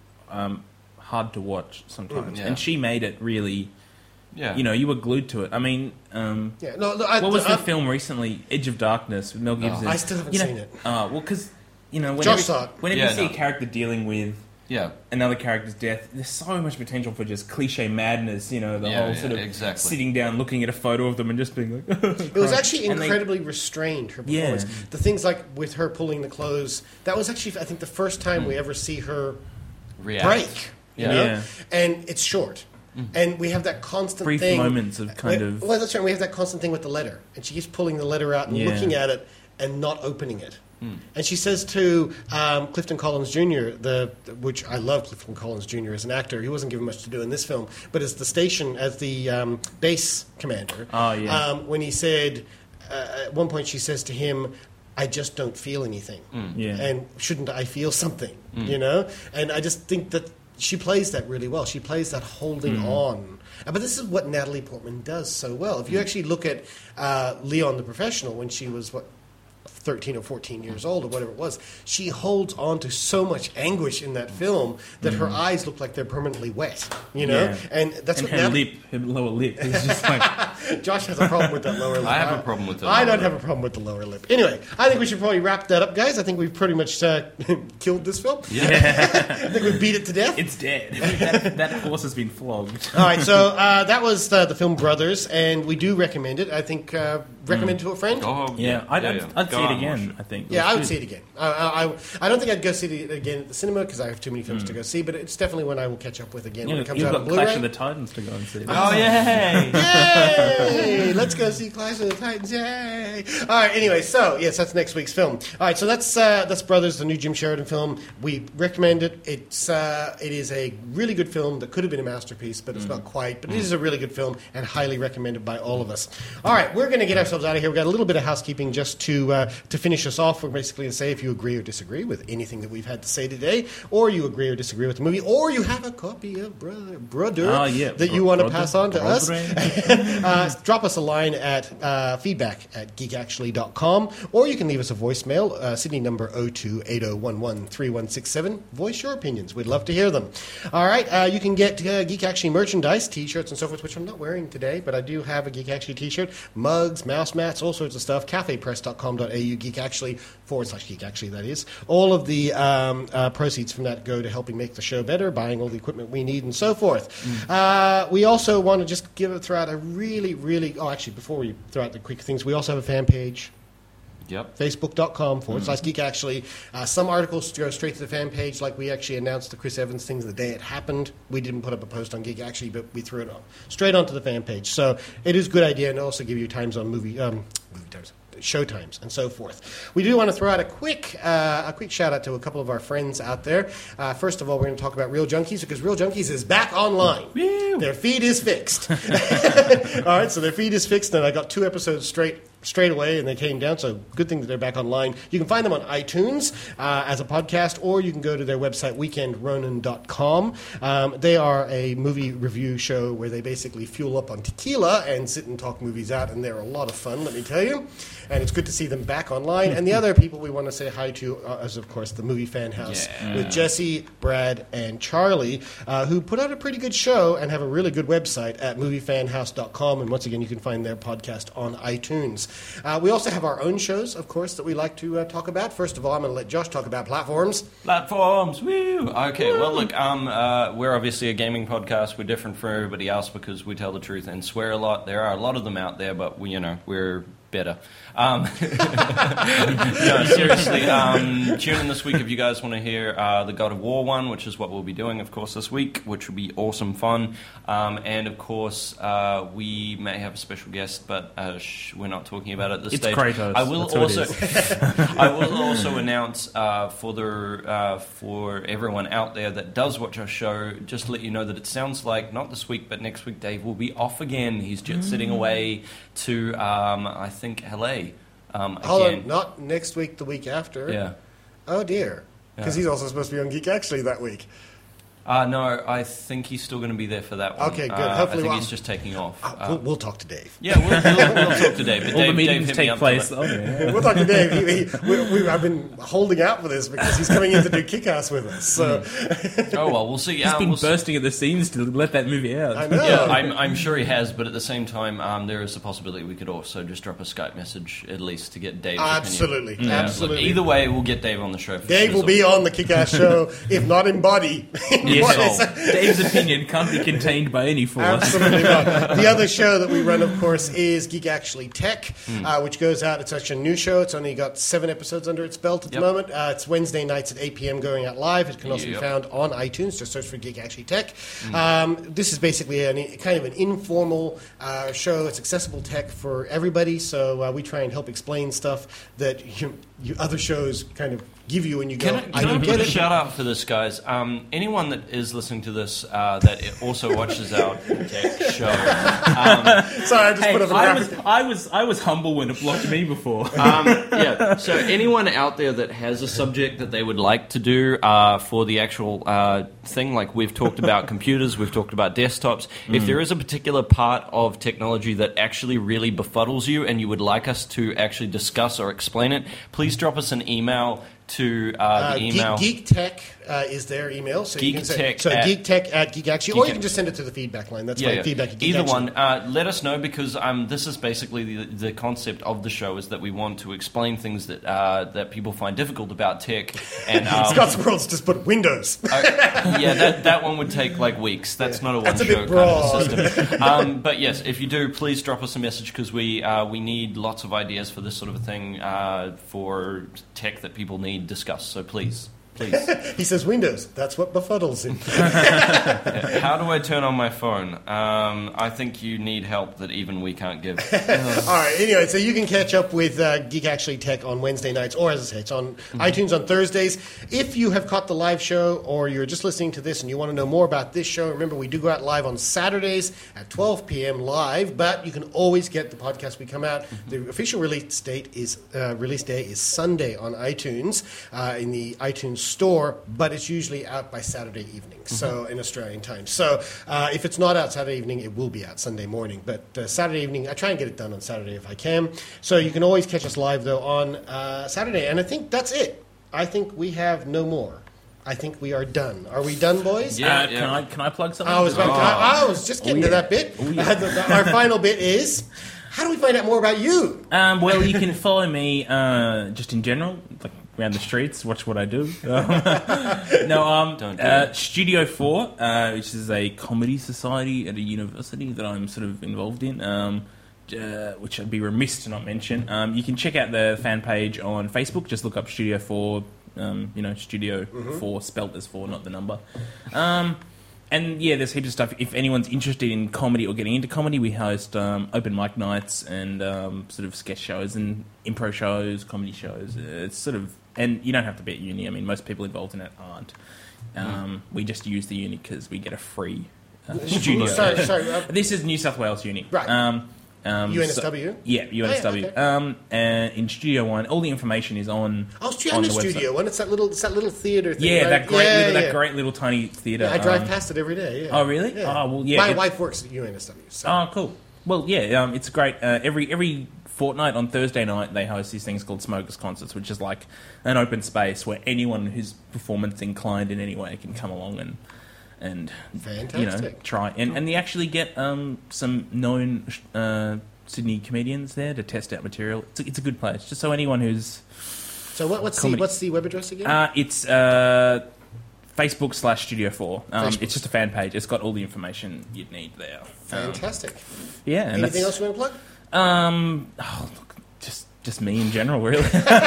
um, hard to watch sometimes, Mm, yeah. and she made it really. Yeah. You know, you were glued to it. I mean, um, Yeah, no, no, I- what was the I- film recently? Edge of Darkness with Mel Gibson. I still haven't You know, seen it. Uh, well, because you know, Josh whenever, saw it. whenever Yeah, you see no. a character dealing with Yeah. another character's death, there's so much potential for just cliche madness. You know, the Yeah, whole yeah, sort of exactly. sitting down, looking at a photo of them, and just being like. It was actually And they- incredibly restrained, her Yeah. performance. The things like with her pulling the clothes, that was actually, I think, the first time we ever see her React. break. You Yeah. know? Yeah. And it's short. And we have that constant Brief thing. moments of kind we- of- Well, that's right. We have that constant thing with the letter. And she keeps pulling the letter out and Yeah. looking at it and not opening it. And she says to um, Clifton Collins Junior, the which I love Clifton Collins Junior as an actor. He wasn't given much to do in this film, but as the station, as the um, base commander. Oh, yeah. Um, when he said, uh, at one point, she says to him, "I just don't feel anything." Yeah. And shouldn't I feel something? You know. And I just think that she plays that really well. She plays that holding on. Uh, But this is what Natalie Portman does so well. If you actually look at uh, Leon the Professional, when she was what. thirteen or fourteen years old or whatever it was. She holds on to so much anguish in that film that her eyes look like they're permanently wet, you know? Yeah. And that's and what her that, lip, her lower lip is just like... Josh has a problem with that lower lip. I have a problem with the I lower don't lip. have a problem with the lower lip. Anyway, I think we should probably wrap that up, guys. I think we've pretty much uh, killed this film. Yeah. I think we beat it to death. It's dead. that, that horse has been flogged. All right, so uh, that was uh, the film Brothers, and we do recommend it. I think uh, recommend it to a friend. Oh, Yeah, I'd, yeah, I'd, yeah. I'd Go see it on, again, watch I think. Yeah, It I would was see it again. I, I, I, I don't think I'd go see it again at the cinema because I have too many films to go see, but it's definitely one I will catch up with again Yeah, when it comes you've out got on Clash Blu-ray. of the Titans to go and see. Oh, yay! Yay! Let's go see Clash of the Titans. Yay! All right. Anyway, so yes, that's next week's film. All right. So that's uh, that's Brothers, the new Jim Sheridan film. We recommend it. It's uh, it is a really good film that could have been a masterpiece, but it's not quite. But it is a really good film and highly recommended by all of us. All right, we're going to get ourselves out of here. We've got a little bit of housekeeping just to uh, to finish us off. We're basically going to say if you agree or disagree with anything that we've had to say today, or you agree or disagree with the movie, or you have a copy of Brother, Brother Ah, yeah. that you Bro- want to Brother, pass on to us, Brother. uh, drop us a line at uh, feedback at geek actually dot com, or you can leave us a voicemail, uh, Sydney number oh two eight oh one one three one six seven. Voice your opinions. We'd love to hear them. All right, uh, you can get uh, Geek Actually merchandise, T-shirts and so forth, which I'm not wearing today, but I do have a Geek Actually T-shirt, mugs, mouse mats, all sorts of stuff, cafe press dot com dot a u, Geek Actually, forward slash Geek Actually, that is. All of the um, uh, proceeds from that go to helping make the show better, buying all the equipment we need, and so forth. Mm. Uh, we also want to just give throw out a really, really... Oh, actually, before we throw out the quick things, we also have a fan page. Yep. Facebook.com forward slash Geek Actually. Uh, some articles go straight to the fan page, like we actually announced the Chris Evans thing the day it happened. We didn't put up a post on Geek Actually, but we threw it on, straight onto the fan page. So it is a good idea, and also give you times on movie, um, movie times. Show times and so forth. We do want to throw out a quick uh, a quick shout out to a couple of our friends out there. Uh, first of all, we're going to talk about Real Junkies because Real Junkies is back online. Woo. Their feed is fixed. All right, so their feed is fixed, and I got two episodes straight straight away, and they came down, so good thing that they're back online. You can find them on iTunes uh, as a podcast, or you can go to their website, weekend ronin dot com. Um, they are a movie review show where they basically fuel up on tequila and sit and talk movies out, and they're a lot of fun, let me tell you. And it's good to see them back online. And the other people we want to say hi to uh, is, of course, the Movie Fan House Yeah. with Jesse, Brad, and Charlie, uh, who put out a pretty good show and have a really good website at movie fan house dot com. And once again, you can find their podcast on iTunes. Uh, we also have our own shows, of course, that we like to uh, talk about. First of all, I'm going to let Josh talk about platforms. Platforms, woo! Okay, woo. Well, look, um, uh, we're obviously a gaming podcast. We're different from everybody else because we tell the truth and swear a lot. There are a lot of them out there, but we, you know, we're better. Um, no, seriously, um, tune in this week if you guys want to hear uh, the God of War one, which is what we'll be doing, of course, this week, which will be awesome fun. Um, and, of course, uh, we may have a special guest, but uh, shh, we're not talking about it at this It's stage. Kratos. I will That's who it also, I will also announce uh, for the uh, for everyone out there that does watch our show, just to let you know that it sounds like not this week, but next week, Dave will be off again. He's jet setting away to, um, I think, L A. Um, Hold again. on, not next week, the week after. Yeah. Oh, dear. Because Yeah. he's also supposed to be on Geek Actually that week. Uh, no, I think he's still going to be there for that one. Okay, good. Uh, Hopefully I think we'll- he's just taking off. Uh, Uh, we'll, we'll talk to Dave. yeah, we'll, we'll, we'll talk to Dave. But All the Dave, meetings Dave hit take me up place. for Oh, that. yeah. We'll talk to Dave. He, he, we, we, I've been holding out for this because he's coming in to do Kick-Ass with us. So. Oh, well, we'll see. He's Um, been we'll see. bursting at the seams to let that movie out. I know. Yeah, I'm, I'm sure he has, but at the same time, um, there is a possibility we could also just drop a Skype message at least to get Dave's Absolutely, opinion. Yeah, look, absolutely. either way, we'll get Dave on the show. For Dave sure. will be on the Kick-Ass show, if not in body. in Yes. voice. Dave's opinion can't be contained by any force. Absolutely not. The other show that we run, of course, is Geek Actually Tech, Hmm. uh, which goes out. It's actually a new show. It's only got seven episodes under its belt at Yep. the moment. Uh, it's Wednesday nights at eight p.m. going out live. It can also Yep. be found on iTunes. Just search for Geek Actually Tech. Hmm. Um, this is basically an, kind of an informal uh, show. It's accessible tech for everybody, so uh, we try and help explain stuff that you, you other shows kind of give you and you Can go, I, can I I don't put get a it. shout out for this, guys? Um, anyone that that is listening to this uh, that it also watches our tech show. Um, Sorry, I just Hey, put up a I graphic. was, I was, I was humble when it blocked me before. um, yeah. So anyone out there that has a subject that they would like to do uh, for the actual uh, thing, like we've talked about computers, we've talked about desktops. Mm. If there is a particular part of technology that actually really befuddles you, and you would like us to actually discuss or explain it, please drop us an email to uh, Uh, the Geek, email. Geek Tech uh, is their email. So you can say, Geek Tech so at- Geek Tech at Geek Actually, Geek or you at- can just send it to the feedback line. That's Yeah, fine. yeah. Feedback at Geek Either Actually. one. Uh, let us know, because um, this is basically the, the concept of the show, is that we want to explain things that uh, that people find difficult about tech. And um, Scott's World's just put Windows. uh, yeah, that that one would take like weeks. That's not a one That's a show bit kind of broad. a system. Um, but yes, if you do, please drop us a message, because we uh, we need lots of ideas for this sort of a thing uh, for tech that people need discussed. So please. Please. He says Windows. That's what befuddles him. Yeah, how do I turn on my phone? Um, I think you need help that even we can't give. All right. Anyway, so you can catch up with uh, Geek Actually Tech on Wednesday nights, or as I say, it's on Mm-hmm. iTunes on Thursdays. If you have caught the live show, or you're just listening to this and you want to know more about this show, remember we do go out live on Saturdays at twelve p.m. live. But you can always get the podcast we come out. Mm-hmm. The official release date is uh, release day is Sunday on iTunes uh, in the iTunes store, but it's usually out by Saturday evening, so in Australian time. So uh, if it's not out Saturday evening, it will be out Sunday morning. But uh, Saturday evening, I try and get it done on Saturday if I can. So you can always catch us live, though, on uh, Saturday. And I think that's it. I think we have no more. I think we are done. Are we done, boys? Yeah, uh, can I can I plug something? I was, about, oh. I, I was just getting Oh, yeah. to that bit. Oh, yeah. The- the- our final bit is, how do we find out more about you? Um, well, you can follow me uh, just in general, like around the streets, watch what I do. no, um, Don't do uh, it. Studio Four, uh, which is a comedy society at a university that I'm sort of involved in. Um, uh, which I'd be remiss to not mention. Um, you can check out the fan page on Facebook. Just look up Studio Four. Um, you know, Studio Mhm. Four, spelt as four, not the number. Um, and yeah, there's heaps of stuff. If anyone's interested in comedy or getting into comedy, we host um, open mic nights and um, sort of sketch shows and improv shows, comedy shows. It's sort of, and you don't have to be at uni. I mean, most people involved in it aren't. Um, we just use the uni because we get a free uh, studio. Sorry, sorry. Uh, This is New South Wales Uni. Right. Um, um, U N S W? So, yeah, U N S W. Oh, yeah, okay. um, and in Studio One, all the information is on. Oh, on Studio, the website. Studio One. It's that little, it's that little theater thing. Yeah, right? that great, yeah, little, yeah. that great little tiny theatre. Yeah, I drive um, past it every day. Yeah. Oh, really? Yeah. Oh, well, yeah. My it- wife works at U N S W. So. Oh, cool. Well, yeah, um, it's great. Uh, every every fortnight on Thursday night, they host these things called Smokers Concerts, which is like an open space where anyone who's performance inclined in any way can come along and and you know Fantastic. try. And and they actually get um, some known uh, Sydney comedians there to test out material. It's a, it's a good place, just so anyone who's So what, what's the comedy- what's the web address again? uh, it's uh, Facebook slash Studio Four. Um, Facebook. it's just a fan page. It's got all the information you'd need there. Um, Fantastic. yeah. And Anything that's- else you want to plug? Um, oh, look, just just me in general, really.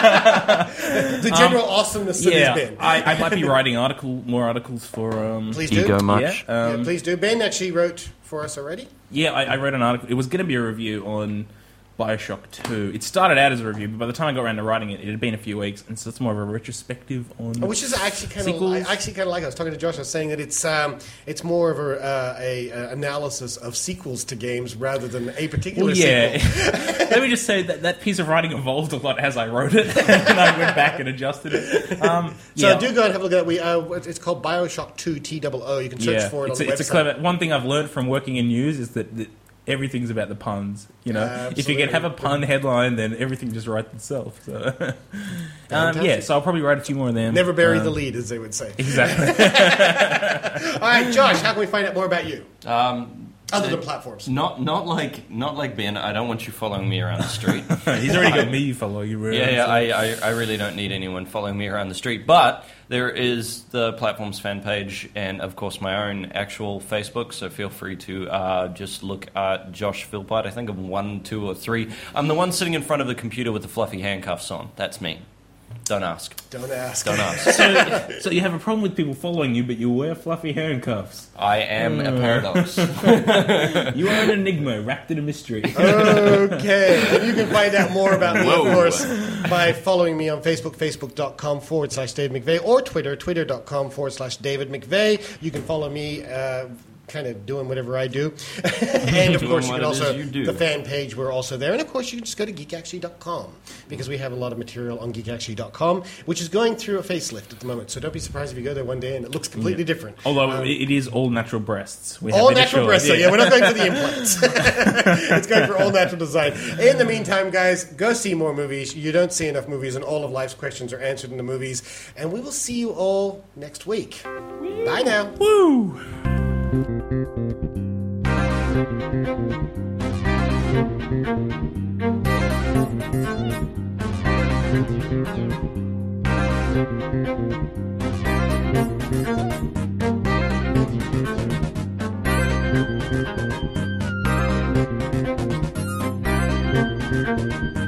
The general awesomeness that yeah, has been. I, I might be writing article more articles for. Um, Please do. Ego much? Yeah, um, yeah, please do. Ben actually wrote for us already. yeah I, I wrote an article. It was going to be a review on Bioshock two. It started out as a review, but by the time I got around to writing it, it had been a few weeks, and so it's more of a retrospective on. Oh, which is actually kind of, sequels. I actually kind of like. I was talking to Josh. I was saying that it's um, it's more of a, uh, a, a analysis of sequels to games rather than a particular Well, yeah. sequel. Let me just say that that piece of writing evolved a lot as I wrote it, and I went back and adjusted it. Um, So yeah. do go and have a look at it. We, uh, it's called Bioshock two T O O. You can search yeah, for it it's on a, the it's website. a clever. One thing I've learned from working in news is that, that everything's about the puns. You know, if you can have a pun headline, then everything just writes itself. So, um, yeah. Fantastic. So I'll probably write a few more of them. Never bury Um, the lead, as they would say. Exactly. All right, Josh, how can we find out more about you? Um, Other than platforms. Not not like not like Ben. I don't want you following me around the street. He's already got me following you around. Yeah, yeah. so- I, I, I really don't need anyone following me around the street. But there is the platform's fan page, and of course my own actual Facebook. So feel free to uh, just look at Josh Philpott. I think I'm one, two, or three. I'm the one sitting in front of the computer with the fluffy handcuffs on. That's me. Don't ask. Don't ask. Don't ask. So, so you have a problem with people following you, but you wear fluffy handcuffs. I am a paradox. You are an enigma wrapped in a mystery. Okay. And you can find out more about me, Whoa. of course, by following me on Facebook, facebook.com forward slash David McVeigh, or Twitter, twitter.com forward slash David McVeigh. You can follow me uh, kind of doing whatever I do. And, of Doing course, you what can it also, is you do. the fan page, we're also there. And, of course, you can just go to geek actually dot com because we have a lot of material on geek actually dot com, which is going through a facelift at the moment. So don't be surprised if you go there one day and it looks completely Yeah. different. Although Um, it is all natural breasts. We all have to natural show- breasts, so yeah, we're not going for the implants. It's going for all natural design. In the meantime, guys, go see more movies. You don't see enough movies, and all of life's questions are answered in the movies. And we will see you all next week. Bye now. Woo! Thank you.